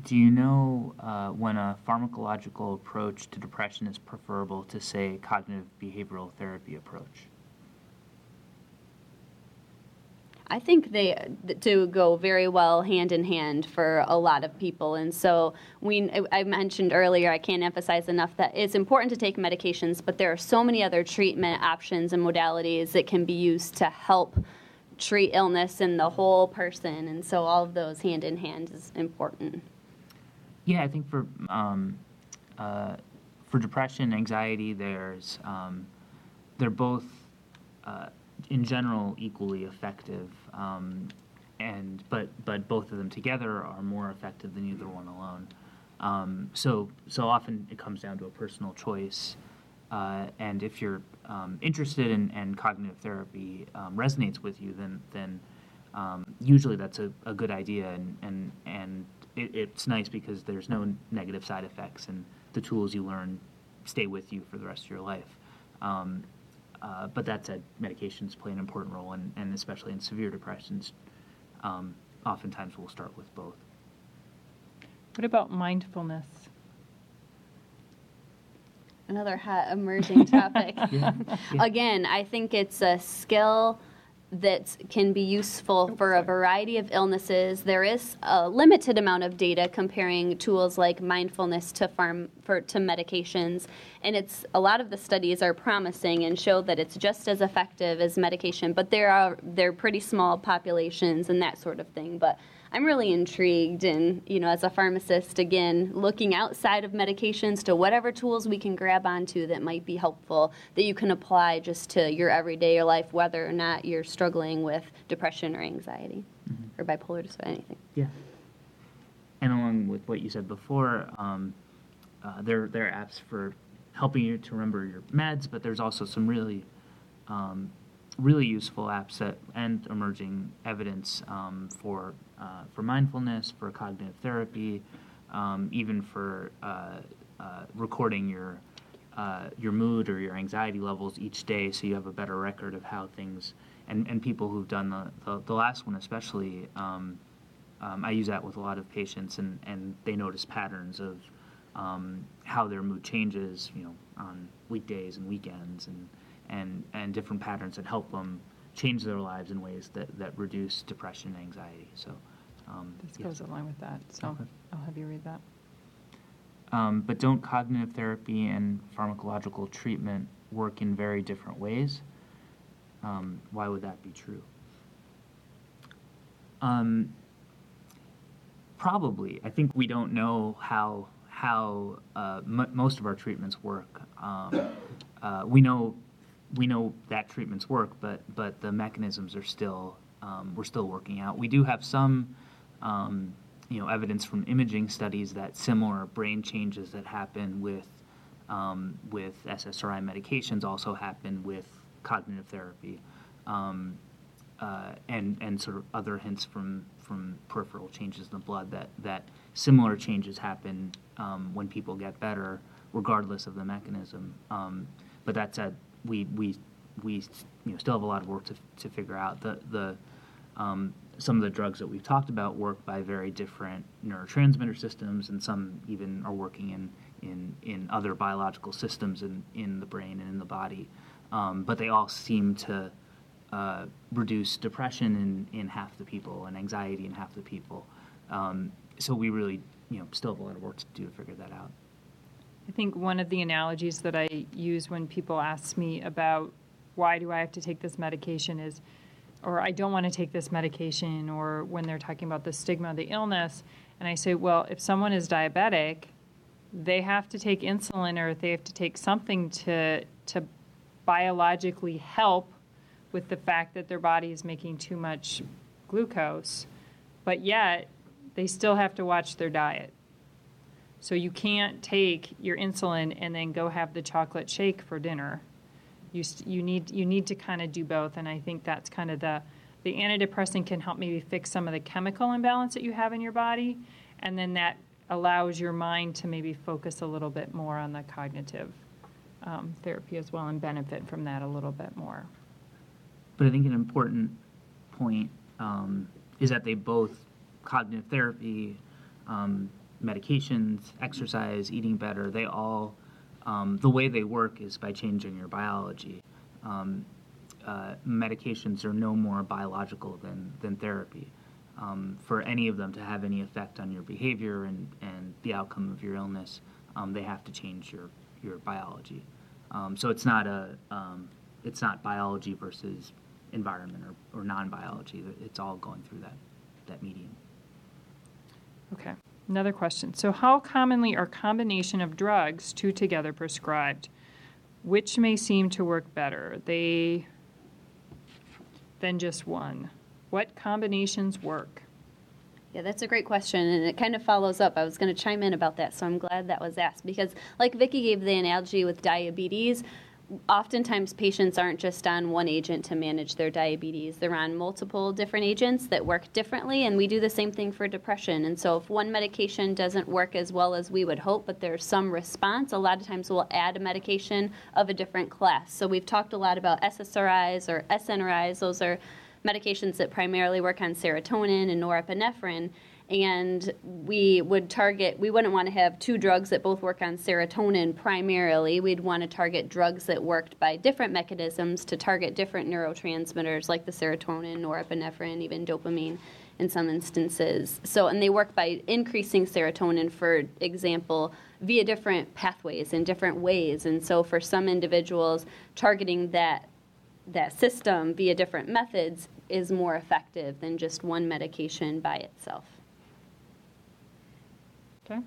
do you know uh, when a pharmacological approach to depression is preferable to, say, cognitive behavioral therapy approach? I think they do go very well hand in hand for a lot of people. And so we, I mentioned earlier, I can't emphasize enough that it's important to take medications, but there are so many other treatment options and modalities that can be used to help treat illness in the whole person. And so all of those hand in hand is important. Yeah, I think for um, uh, for depression, anxiety, there's um, they're both uh, in general equally effective, um, and but but both of them together are more effective than either one alone. Um, so so often it comes down to a personal choice, uh, and if you're um, interested in and cognitive therapy um, resonates with you, then then um, usually that's a, a good idea, and and and it, it's nice because there's no negative side effects, and the tools you learn stay with you for the rest of your life. Um, Uh, but that said, medications play an important role, and, and especially in severe depressions, um, oftentimes we'll start with both. What about mindfulness? Another hot emerging topic. Yeah, yeah. Again, I think it's a skill that can be useful for a variety of illnesses. There is a limited amount of data comparing tools like mindfulness to farm for to medications, and it's a lot of the studies are promising and show that it's just as effective as medication. But there are they're pretty small populations and that sort of thing. But I'm really intrigued, and you know, as a pharmacist, again, looking outside of medications to whatever tools we can grab onto that might be helpful, that you can apply just to your everyday life, whether or not you're struggling with depression or anxiety, mm-hmm. or bipolar disorder, anything. Yeah. And along with what you said before, um, uh, there there are apps for helping you to remember your meds, but there's also some really um, really useful apps that, and emerging evidence um, for uh, for mindfulness, for cognitive therapy, um, even for uh, uh, recording your uh, your mood or your anxiety levels each day, so you have a better record of how things. And, and people who've done the the, the last one especially, um, um, I use that with a lot of patients, and, and they notice patterns of um, how their mood changes, you know, on weekdays and weekends, and. and and different patterns that help them change their lives in ways that, that reduce depression and anxiety. So um, this yeah. goes along with that, so Okay. I'll have you read that. Um, but don't cognitive therapy and pharmacological treatment work in very different ways? Um, why would that be true? Um, probably. I think we don't know how how uh, m- most of our treatments work. Um, uh, we know we know that treatments work, but but the mechanisms are still um, we're still working out. We do have some um, you know evidence from imaging studies that similar brain changes that happen with um, with S S R I medications also happen with cognitive therapy, um, uh, and and sort of other hints from from peripheral changes in the blood that that similar changes happen um, when people get better, regardless of the mechanism. Um, but that said, we we we you know still have a lot of work to to figure out. The the um, some of the drugs that we've talked about work by very different neurotransmitter systems, and some even are working in in, in other biological systems in, in the brain and in the body. Um, but they all seem to uh, reduce depression in, in half the people and anxiety in half the people. Um, so we really you know still have a lot of work to do to figure that out. I think one of the analogies that I use when people ask me about why do I have to take this medication is, or I don't want to take this medication, or when they're talking about the stigma of the illness, and I say, well, if someone is diabetic, they have to take insulin, or they have to take something to to biologically help with the fact that their body is making too much glucose, but yet they still have to watch their diet. So you can't take your insulin and then go have the chocolate shake for dinner. You st- you need you need to kind of do both, and I think that's kind of the the antidepressant can help maybe fix some of the chemical imbalance that you have in your body, and then that allows your mind to maybe focus a little bit more on the cognitive um, therapy as well and benefit from that a little bit more. But I think an important point um, is that they both, cognitive therapy, um, medications, exercise, eating better, they all, um, the way they work is by changing your biology. Um, uh, medications are no more biological than, than therapy. Um, for any of them to have any effect on your behavior and, and the outcome of your illness, um, they have to change your, your biology. Um, so it's not a um, it's not biology versus environment or, or non-biology. It's all going through that that medium. Okay. Another question. So how commonly are combination of drugs, two together, prescribed? Which may seem to work better they than just one? What combinations work? Yeah, that's a great question, and it kind of follows up. I was going to chime in about that, so I'm glad that was asked, because like Vicki gave the analogy with diabetes, oftentimes patients aren't just on one agent to manage their diabetes. They're on multiple different agents that work differently, and we do the same thing for depression. And so if one medication doesn't work as well as we would hope, but there's some response, a lot of times we'll add a medication of a different class. So we've talked a lot about S S R Is or S N R Is. Those are medications that primarily work on serotonin and norepinephrine, and we would target, we wouldn't want to have two drugs that both work on serotonin primarily. We'd want to target drugs that worked by different mechanisms to target different neurotransmitters like the serotonin, norepinephrine, even dopamine in some instances. So, and they work by increasing serotonin, for example, via different pathways in different ways. And so for some individuals, targeting that that system via different methods is more effective than just one medication by itself. Okay.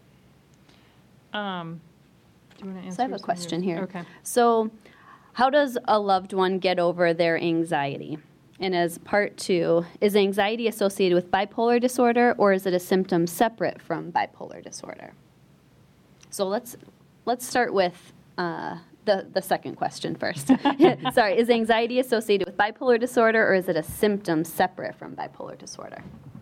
Um, do you want to answer? So I have a question here. Okay. So how does a loved one get over their anxiety? And as part two, is anxiety associated with bipolar disorder, or is it a symptom separate from bipolar disorder? So let's let's start with uh, the, the second question first. Sorry, is anxiety associated with bipolar disorder, or is it a symptom separate from bipolar disorder?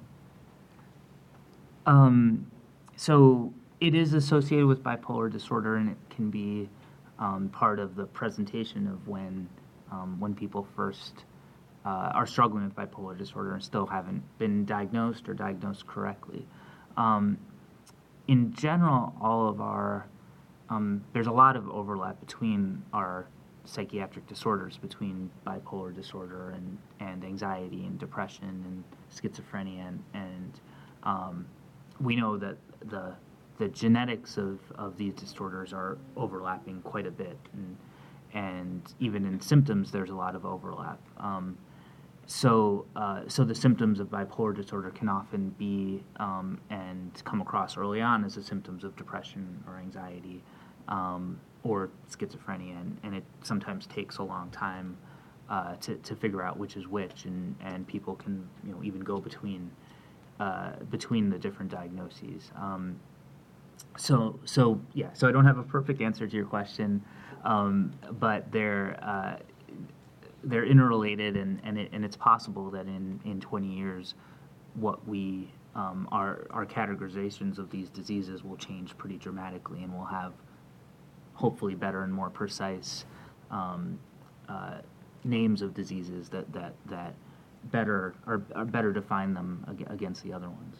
Um, so it is associated with bipolar disorder, and it can be um, part of the presentation of when um, when people first uh, are struggling with bipolar disorder and still haven't been diagnosed or diagnosed correctly. Um, in general, all of our Um, there's a lot of overlap between our psychiatric disorders, between bipolar disorder and, and anxiety and depression and schizophrenia, and, and um, we know that the the genetics of, of these disorders are overlapping quite a bit, and, and even in symptoms there's a lot of overlap. Um, so uh, so the symptoms of bipolar disorder can often be um, and come across early on as the symptoms of depression or anxiety. Um, or schizophrenia, and, and it sometimes takes a long time uh, to, to figure out which is which, and, and people can, you know, even go between uh, between the different diagnoses. Um, so so yeah, so I don't have a perfect answer to your question, um, but they're uh, they're interrelated, and and, it, and it's possible that in, in twenty years, what we um, our our categorizations of these diseases will change pretty dramatically, and we'll have hopefully better and more precise um, uh, names of diseases that, that, that better are, are better define them ag- against the other ones.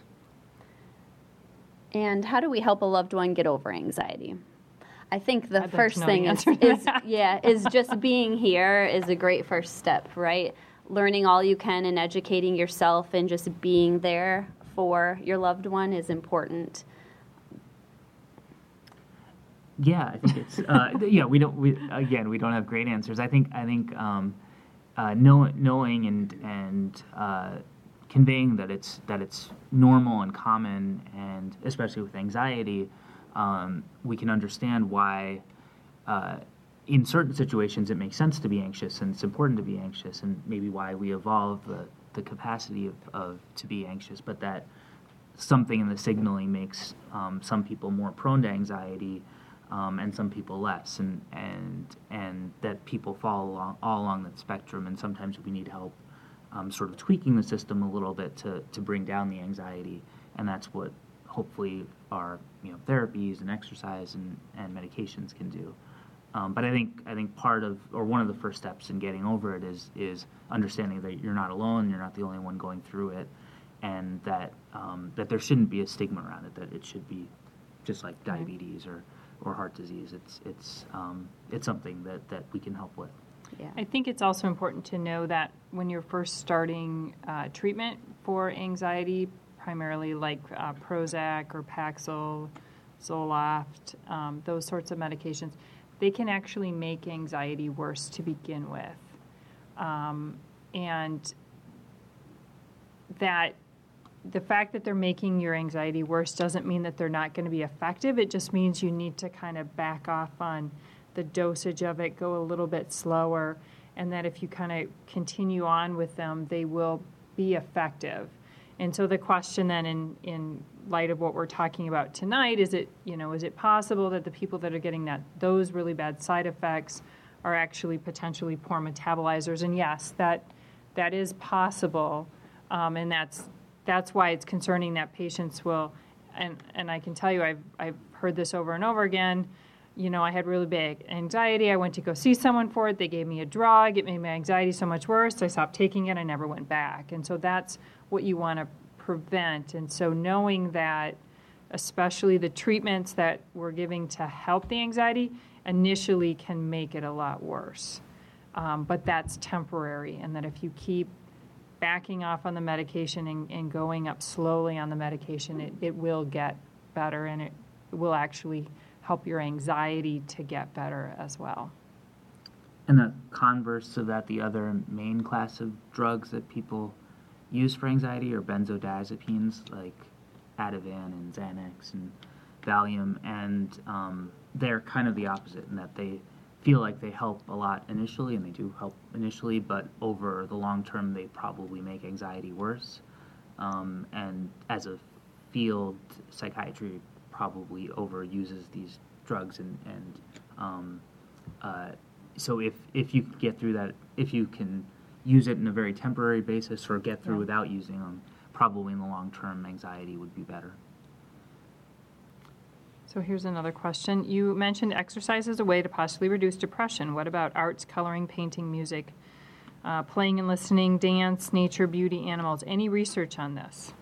And how do we help a loved one get over anxiety? I think the I'd first like to know thing the is, is yeah is just being here is a great first step, right? Learning all you can and educating yourself and just being there for your loved one is important. Yeah, I think it's uh, yeah. We don't. We again, we don't have great answers. I think. I think um, uh, know, knowing and and uh, conveying that it's that it's normal and common, and especially with anxiety, um, we can understand why. Uh, in certain situations, it makes sense to be anxious, and it's important to be anxious, and maybe why we evolved the the capacity of, of to be anxious, but that something in the signaling makes um, some people more prone to anxiety. Um, and some people less, and and and that people fall along, all along that spectrum, and sometimes we need help um, sort of tweaking the system a little bit to, to bring down the anxiety, and that's what hopefully our you know therapies and exercise and, and medications can do. Um, but I think I think part of, or one of the first steps in getting over it is is understanding that you're not alone, you're not the only one going through it, and that um, that there shouldn't be a stigma around it, that it should be just like diabetes or, or heart disease. It's it's um, it's something that, that we can help with. Yeah. I think it's also important to know that when you're first starting uh, treatment for anxiety, primarily like uh, Prozac or Paxil, Zoloft, um, those sorts of medications, they can actually make anxiety worse to begin with. Um, and that the fact that they're making your anxiety worse doesn't mean that they're not going to be effective. It just means you need to kind of back off on the dosage of it, go a little bit slower, and that if you kind of continue on with them, they will be effective. And so the question then, in, in light of what we're talking about tonight, is it, you know, is it possible that the people that are getting that those really bad side effects are actually potentially poor metabolizers? And yes, that that is possible, um, and that's that's why it's concerning that patients will, and and I can tell you, I've I've heard this over and over again. You know, I had really big anxiety. I went to go see someone for it. They gave me a drug. It made my anxiety so much worse. I stopped taking it. I never went back. And so that's what you want to prevent. And so knowing that, especially the treatments that we're giving to help the anxiety, initially can make it a lot worse. Um, but that's temporary. And that if you keep backing off on the medication and, and going up slowly on the medication, it, it will get better, and it will actually help your anxiety to get better as well. And the converse of that, the other main class of drugs that people use for anxiety are benzodiazepines like Ativan and Xanax and Valium, and um, they're kind of the opposite in that they feel like they help a lot initially, and they do help initially, but over the long term they probably make anxiety worse. Um, and as a field, psychiatry probably overuses these drugs, and, and um, uh, so if if you get through that, if you can use it in a very temporary basis or get through Yeah. without using them, probably in the long term anxiety would be better. So here's another question. You mentioned exercise as a way to possibly reduce depression. What about arts, coloring, painting, music, uh, playing and listening, dance, nature, beauty, animals? Any research on this?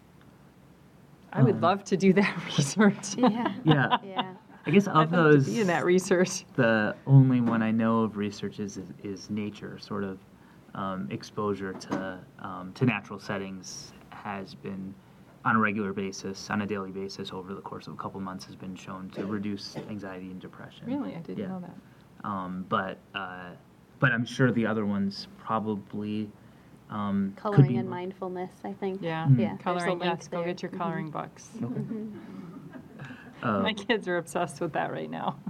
I would Um, love to do that research. Yeah. Yeah, Yeah. I guess of I'd love those, to be in that research. the only one I know of research is, is nature, sort of um, exposure to um, to natural settings has been on a regular basis, on a daily basis over the course of a couple months has been shown to reduce anxiety and depression. Really? I didn't Yeah. know that. Um, but uh, but I'm sure the other ones probably um, could Coloring be and mindfulness, I think. Yeah, Mm. Yeah, there's a coloring, link yes, go there. get your Mhm. coloring books. Okay. Mhm. My Um, kids are obsessed with that right now.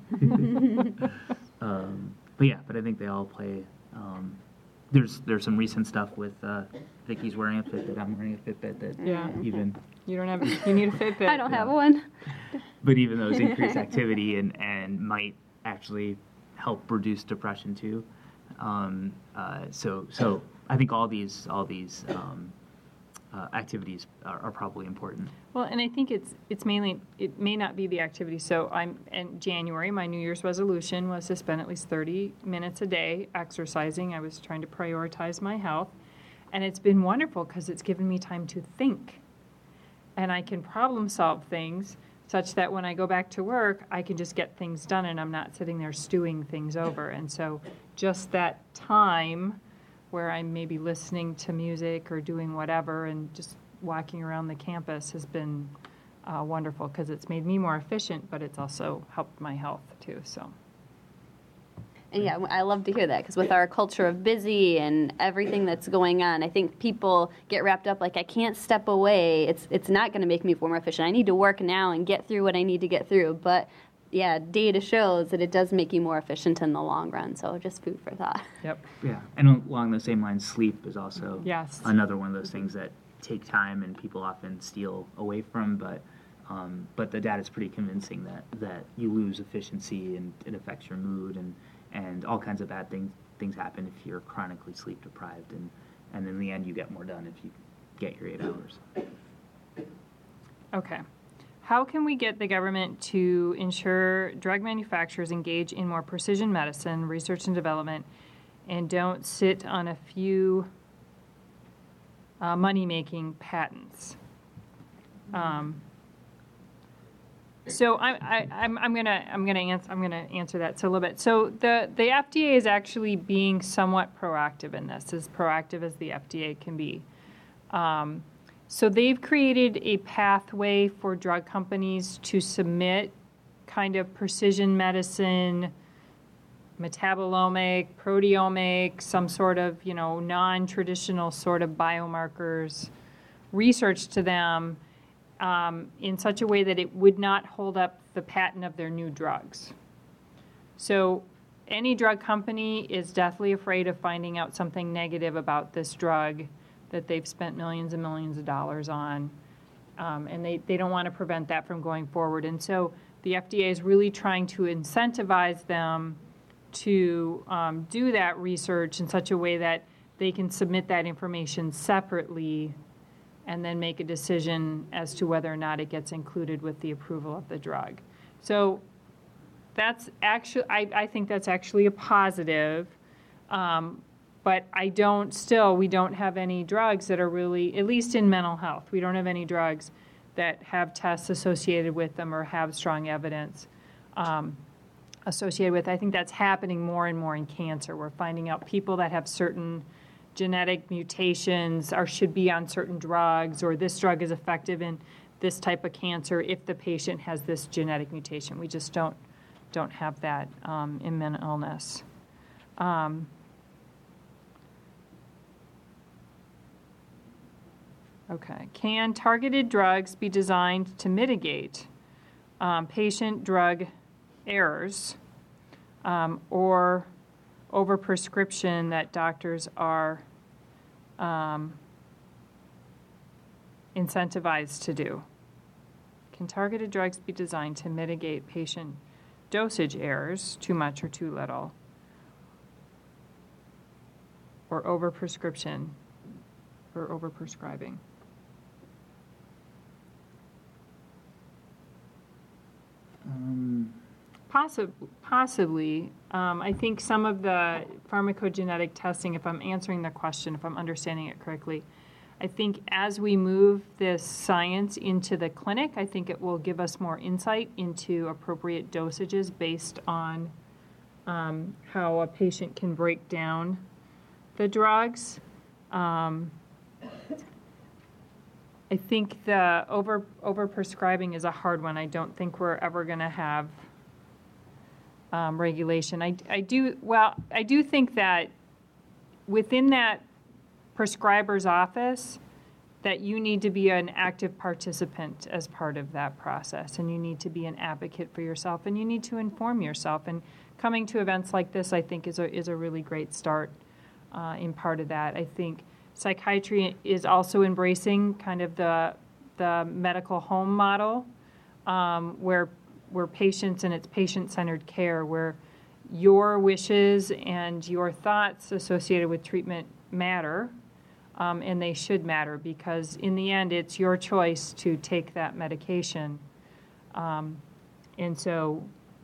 um, but yeah, but I think they all play. Um, there's there's some recent stuff with uh, Vicky's wearing a Fitbit. I'm wearing a Fitbit that Yeah. even. You don't have, you need a Fitbit. I don't have Yeah. one. But even those increase activity and, and might actually help reduce depression too. Um, uh, so so I think all these all these um, uh, activities are, are probably important. Well, and I think it's it's mainly, it may not be the activity. So I'm in January, my New Year's resolution was to spend at least thirty minutes a day exercising. I was trying to prioritize my health, and it's been wonderful because it's given me time to think, and I can problem solve things such that when I go back to work, I can just get things done, and I'm not sitting there stewing things over. And so just that time where I'm maybe listening to music or doing whatever and just walking around the campus has been uh, wonderful because it's made me more efficient, but it's also helped my health too. So And yeah, I love to hear that because with our culture of busy and everything that's going on, I think people get wrapped up like, I can't step away. It's it's not going to make me more efficient. I need to work now and get through what I need to get through. But yeah, data shows that it does make you more efficient in the long run. So just food for thought. yep, Yeah, and along the same lines, sleep is also yes, another one of those things that take time and people often steal away from. But um, but the data is pretty convincing that, that you lose efficiency and it affects your mood, and, and all kinds of bad things things happen if you're chronically sleep deprived, and, and in the end you get more done if you get your eight hours. okay. How can we get the government to ensure drug manufacturers engage in more precision medicine, research and development, and don't sit on a few uh, money-making patents? Um, so I, I, I'm, I'm gonna I'm gonna answer I'm gonna answer that so a little bit. So the the F D A is actually being somewhat proactive in this, as proactive as the F D A can be. Um, so they've created a pathway for drug companies to submit kind of precision medicine, metabolomic, proteomic, some sort of, you know, non-traditional sort of biomarkers research to them um, in such a way that it would not hold up the patent of their new drugs. So any drug company is deathly afraid of finding out something negative about this drug that they've spent millions and millions of dollars on, um, and they, they don't want to prevent that from going forward. And so the F D A is really trying to incentivize them to um, do that research in such a way that they can submit that information separately and then make a decision as to whether or not it gets included with the approval of the drug. So that's actually, I, I think that's actually a positive, um, but I don't, still, we don't have any drugs that are really, at least in mental health, we don't have any drugs that have tests associated with them or have strong evidence um, associated with. I think that's happening more and more in cancer. We're finding out people that have certain genetic mutations or should be on certain drugs, or this drug is effective in this type of cancer if the patient has this genetic mutation. We just don't don't have that um, in mental illness. Um, okay. Can targeted drugs be designed to mitigate um, patient drug errors um, or overprescription that doctors are um, incentivized to do? Can targeted drugs be designed to mitigate patient dosage errors, too much or too little, or overprescription or overprescribing? Um, Possib- possibly. Um, I think some of the pharmacogenetic testing, if I'm answering the question, if I'm understanding it correctly, I think as we move this science into the clinic, I think it will give us more insight into appropriate dosages based on um, how a patient can break down the drugs. Um, I think the over overprescribing is a hard one. I don't think we're ever going to have Um, regulation. I, I do, well, I do think that within that prescriber's office, that you need to be an active participant as part of that process, and you need to be an advocate for yourself, and you need to inform yourself. And coming to events like this, I think, is a, is a really great start uh, in part of that. I think psychiatry is also embracing kind of the, the medical home model, um, where where patients and it's patient-centered care, where your wishes and your thoughts associated with treatment matter, um, and they should matter, because in the end, it's your choice to take that medication. Um, and so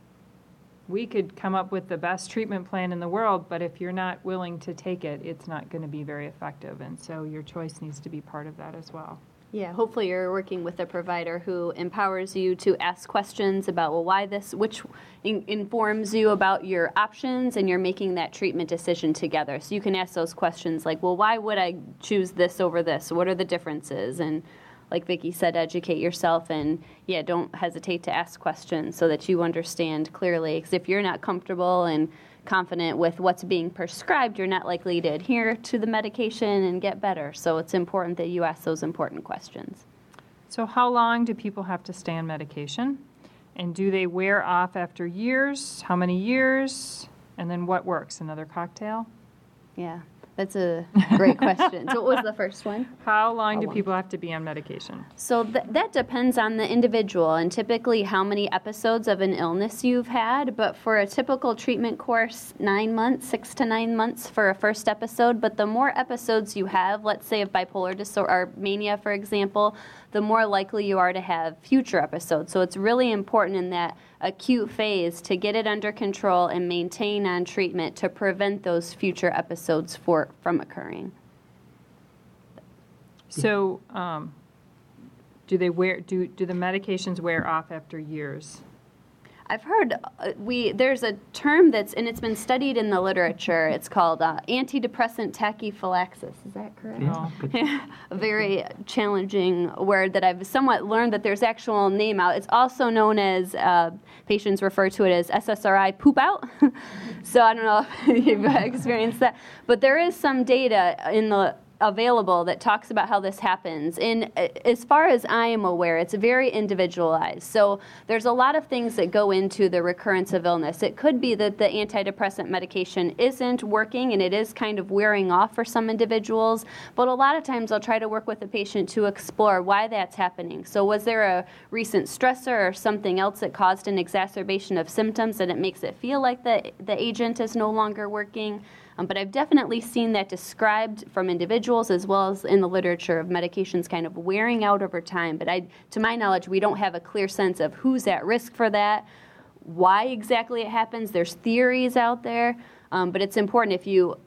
we could come up with the best treatment plan in the world, but if you're not willing to take it, it's not going to be very effective. And so your choice needs to be part of that as well. Yeah, hopefully you're working with a provider who empowers you to ask questions about, well, why this, which in, informs you about your options, and you're making that treatment decision together. So you can ask those questions like, well, why would I choose this over this? What are the differences? And like Vicki said, educate yourself, and yeah, don't hesitate to ask questions so that you understand clearly. Because if you're not comfortable and confident with what's being prescribed, you're not likely to adhere to the medication and get better. So it's important that you ask those important questions. So how long do people have to stay on medication? And do they wear off after years? How many years? And then what works? Another cocktail? Yeah, that's a great question. So what was the first one? How long How do long? people have to be on medication? So th- that depends on the individual and typically how many episodes of an illness you've had. But for a typical treatment course, nine months, six to nine months for a first episode. But the more episodes you have, let's say of bipolar disorder or mania, for example, the more likely you are to have future episodes. So it's really important in that acute phase to get it under control and maintain on treatment to prevent those future episodes for, from occurring. So, um, Do they wear? Do do the medications wear off after years? I've heard uh, we there's a term that's and it's been studied in the literature. It's called uh, antidepressant tachyphylaxis. Is that correct? Yeah, good. A very challenging word that I've somewhat learned that there's actual name out. It's also known as uh, patients refer to it as S S R I poop out. So I don't know if you've experienced that, but there is some data in the available that talks about how this happens. And as far as I am aware, it's very individualized. So there's a lot of things that go into the recurrence of illness. It could be that the antidepressant medication isn't working and it is kind of wearing off for some individuals, but a lot of times I'll try to work with the patient to explore why that's happening. So was there a recent stressor or something else that caused an exacerbation of symptoms and it makes it feel like the, the agent is no longer working? Um, but I've definitely seen that described from individuals as well as in the literature of medications kind of wearing out over time. But I, to my knowledge, we don't have a clear sense of who's at risk for that, why exactly it happens. There's theories out there, um, but it's important if you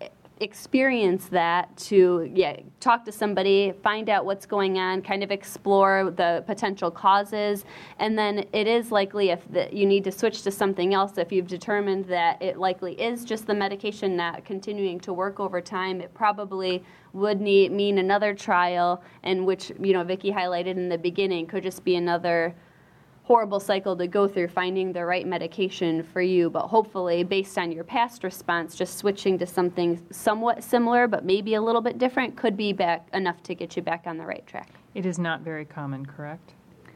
experience that to yeah talk to somebody, find out what's going on, kind of explore the potential causes, and then it is likely if the, you need to switch to something else, if you've determined that it likely is just the medication not continuing to work over time, it probably would need mean another trial, and which you know Vicki highlighted in the beginning could just be another horrible cycle to go through finding the right medication for you, but hopefully based on your past response, just switching to something somewhat similar but maybe a little bit different could be back enough to get you back on the right track. It is not very common, correct?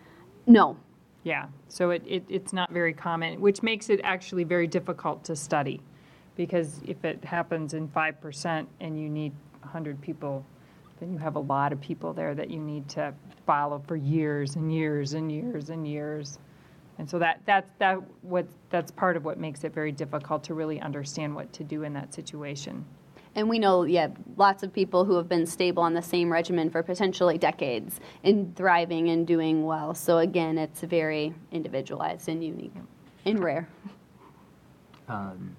No. Yeah, so it, it, it's not very common, which makes it actually very difficult to study, because if it happens in five percent and you need one hundred people, then you have a lot of people there that you need to follow for years and years and years and years. And so that that's that what that's part of what makes it very difficult to really understand what to do in that situation. And we know, yeah, lots of people who have been stable on the same regimen for potentially decades and thriving and doing well. So again, it's very individualized and unique and rare. Um,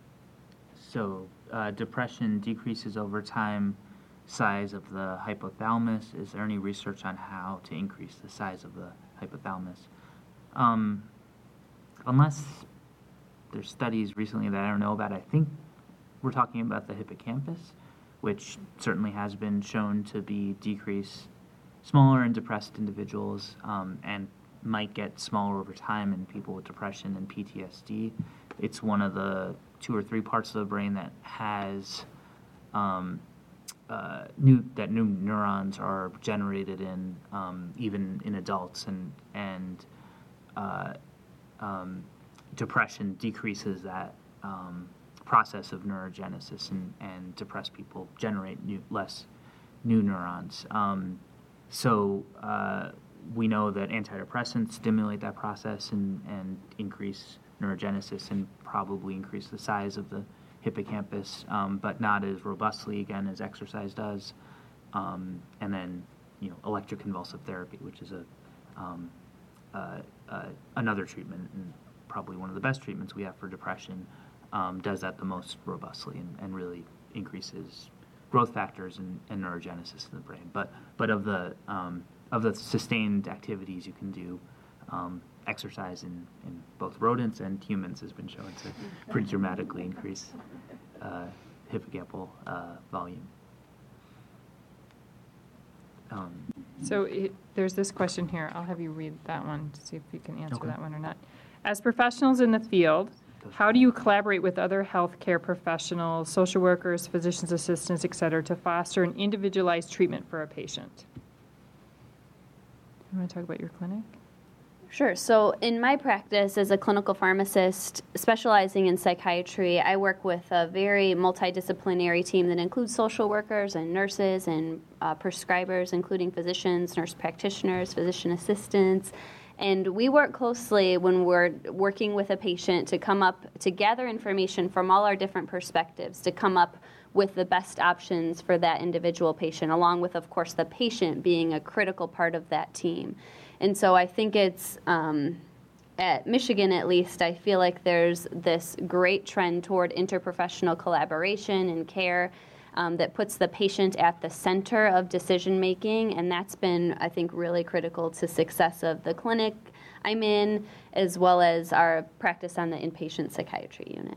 so uh, depression decreases over time. Size of the hypothalamus. Is there any research on how to increase the size of the hypothalamus? Um, unless there's studies recently that I don't know about, I think we're talking about the hippocampus, which certainly has been shown to be decrease smaller in depressed individuals um, and might get smaller over time in people with depression and P T S D. It's one of the two or three parts of the brain that has um, Uh, new that new neurons are generated in um, even in adults, and and uh, um, depression decreases that um, process of neurogenesis, and, and depressed people generate new, less new neurons. Um, so uh, we know that antidepressants stimulate that process and, and increase neurogenesis and probably increase the size of the hippocampus, um, but not as robustly, again, as exercise does. Um, and then, you know, electroconvulsive therapy, which is a um, uh, uh, another treatment, and probably one of the best treatments we have for depression, um, does that the most robustly and, and really increases growth factors and, and neurogenesis in the brain. But but of the um, of the sustained activities you can do, um, exercise in, in both rodents and humans has been shown to pretty dramatically increase uh, hippocampal uh, volume. Um, So it, there's this question here. I'll have you read that one to see if you can answer Okay. that one or not. As professionals in the field, how do you collaborate with other healthcare professionals, social workers, physicians' assistants, et cetera, to foster an individualized treatment for a patient? You want to talk about your clinic? Sure. So in my practice as a clinical pharmacist specializing in psychiatry, I work with a very multidisciplinary team that includes social workers and nurses and uh, prescribers, including physicians, nurse practitioners, physician assistants. And we work closely when we're working with a patient to come up, to gather information from all our different perspectives, to come up with the best options for that individual patient, along with, of course, the patient being a critical part of that team. And so I think it's, um, at Michigan at least, I feel like there's this great trend toward interprofessional collaboration and care. um, that puts the patient at the center of decision making, and that's been, I think, really critical to success of the clinic I'm in, as well as our practice on the inpatient psychiatry unit.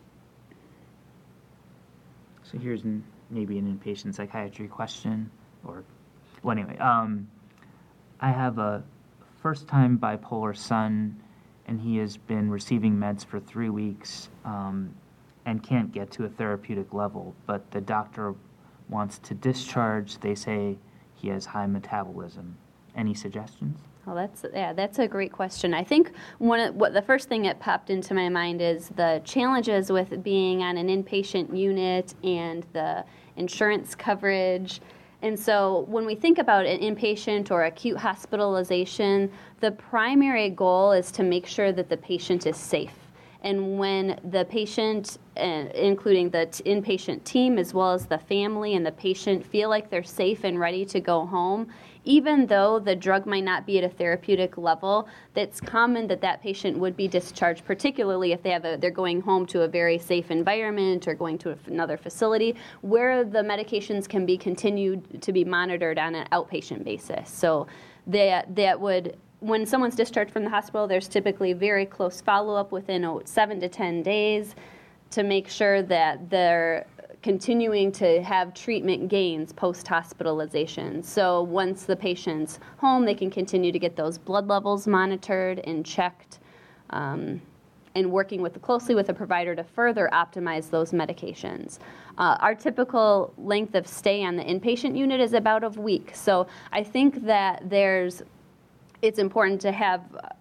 So here's an, maybe an inpatient psychiatry question, or, well, anyway, um, I have a first-time bipolar son, and he has been receiving meds for three weeks um, and can't get to a therapeutic level, but the doctor wants to discharge. They say he has high metabolism. Any suggestions? Well, that's yeah, that's a great question. I think one of what the first thing that popped into my mind is the challenges with being on an inpatient unit and the insurance coverage. And so when we think about an inpatient or acute hospitalization, the primary goal is to make sure that the patient is safe. And when the patient, uh, including the t- inpatient team as well as the family and the patient, feel like they're safe and ready to go home, even though the drug might not be at a therapeutic level, it's common that that patient would be discharged, particularly if they have a, they're going home to a very safe environment or going to another facility where the medications can be continued to be monitored on an outpatient basis. So that that would, when someone's discharged from the hospital, there's typically very close follow-up within oh, seven to ten days to make sure that they're continuing to have treatment gains post-hospitalization. So once the patient's home, they can continue to get those blood levels monitored and checked, um, and working with closely with a provider to further optimize those medications. Uh, our typical length of stay on the inpatient unit is about a week. So I think that there's, it's important to have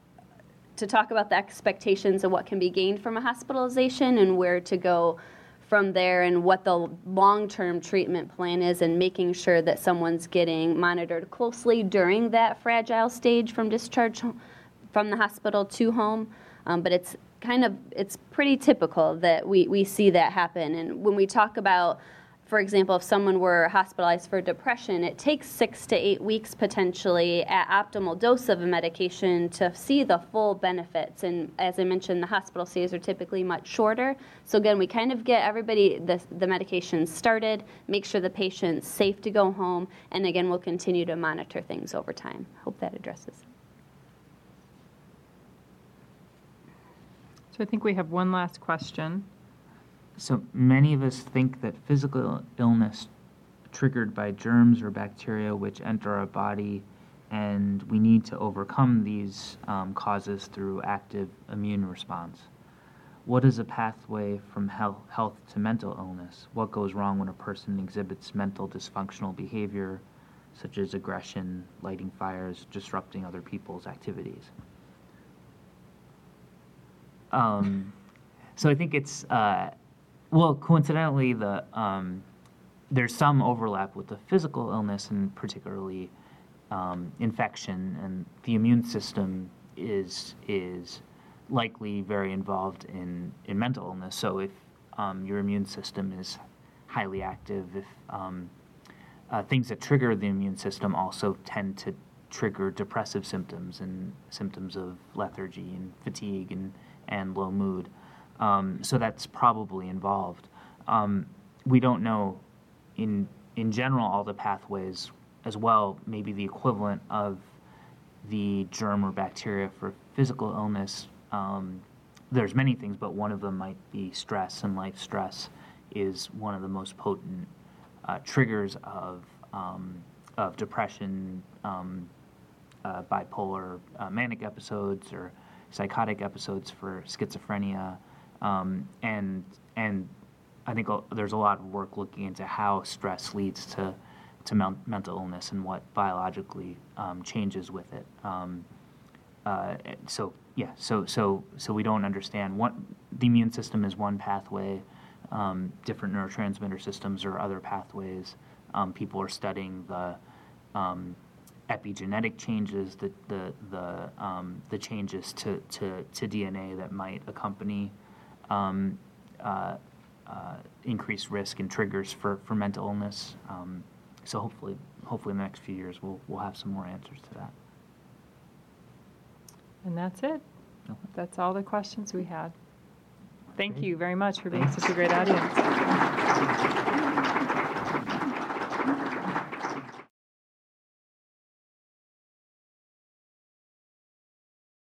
to talk about the expectations of what can be gained from a hospitalization and where to go from there, and what the long-term treatment plan is, and making sure that someone's getting monitored closely during that fragile stage from discharge from the hospital to home. Um, but it's kind of, it's pretty typical that we, we see that happen. And when we talk about, for example, if someone were hospitalized for depression, it takes six to eight weeks potentially at optimal dose of a medication to see the full benefits. And as I mentioned, the hospital stays are typically much shorter. So again, we kind of get everybody the, the medications started, make sure the patient's safe to go home, and again, we'll continue to monitor things over time. Hope that addresses. So I think we have one last question. So many of us think that physical illness triggered by germs or bacteria which enter our body, and we need to overcome these um, causes through active immune response. What is a pathway from health, health to mental illness? What goes wrong when a person exhibits mental dysfunctional behavior, such as aggression, lighting fires, disrupting other people's activities? Um, so I think it's... Uh, Well, coincidentally, the um, there's some overlap with the physical illness, and particularly um, infection, and the immune system is is likely very involved in, in mental illness. So if um, your immune system is highly active, if um, uh, things that trigger the immune system also tend to trigger depressive symptoms and symptoms of lethargy and fatigue and, and low mood. Um, so that's probably involved. Um, we don't know, in in general, all the pathways as well. Maybe the equivalent of the germ or bacteria for physical illness. Um, there's many things, but one of them might be stress, and life stress is one of the most potent uh, triggers of um, of depression, um, uh, bipolar uh, manic episodes, or psychotic episodes for schizophrenia. Um, and and I think there's a lot of work looking into how stress leads to to men- mental illness and what biologically um, changes with it. Um, uh, so yeah, so so so we don't understand what the immune system is. One pathway, um, different neurotransmitter systems or other pathways. Um, people are studying the um, epigenetic changes, the the the um, the changes to, to, to D N A that might accompany Um, uh, uh, increased risk and triggers for, for mental illness. Um, so hopefully, hopefully in the next few years, we'll we'll have some more answers to that. And that's it. Okay. That's all the questions we had. Thank Great. you very much for being such a great audience.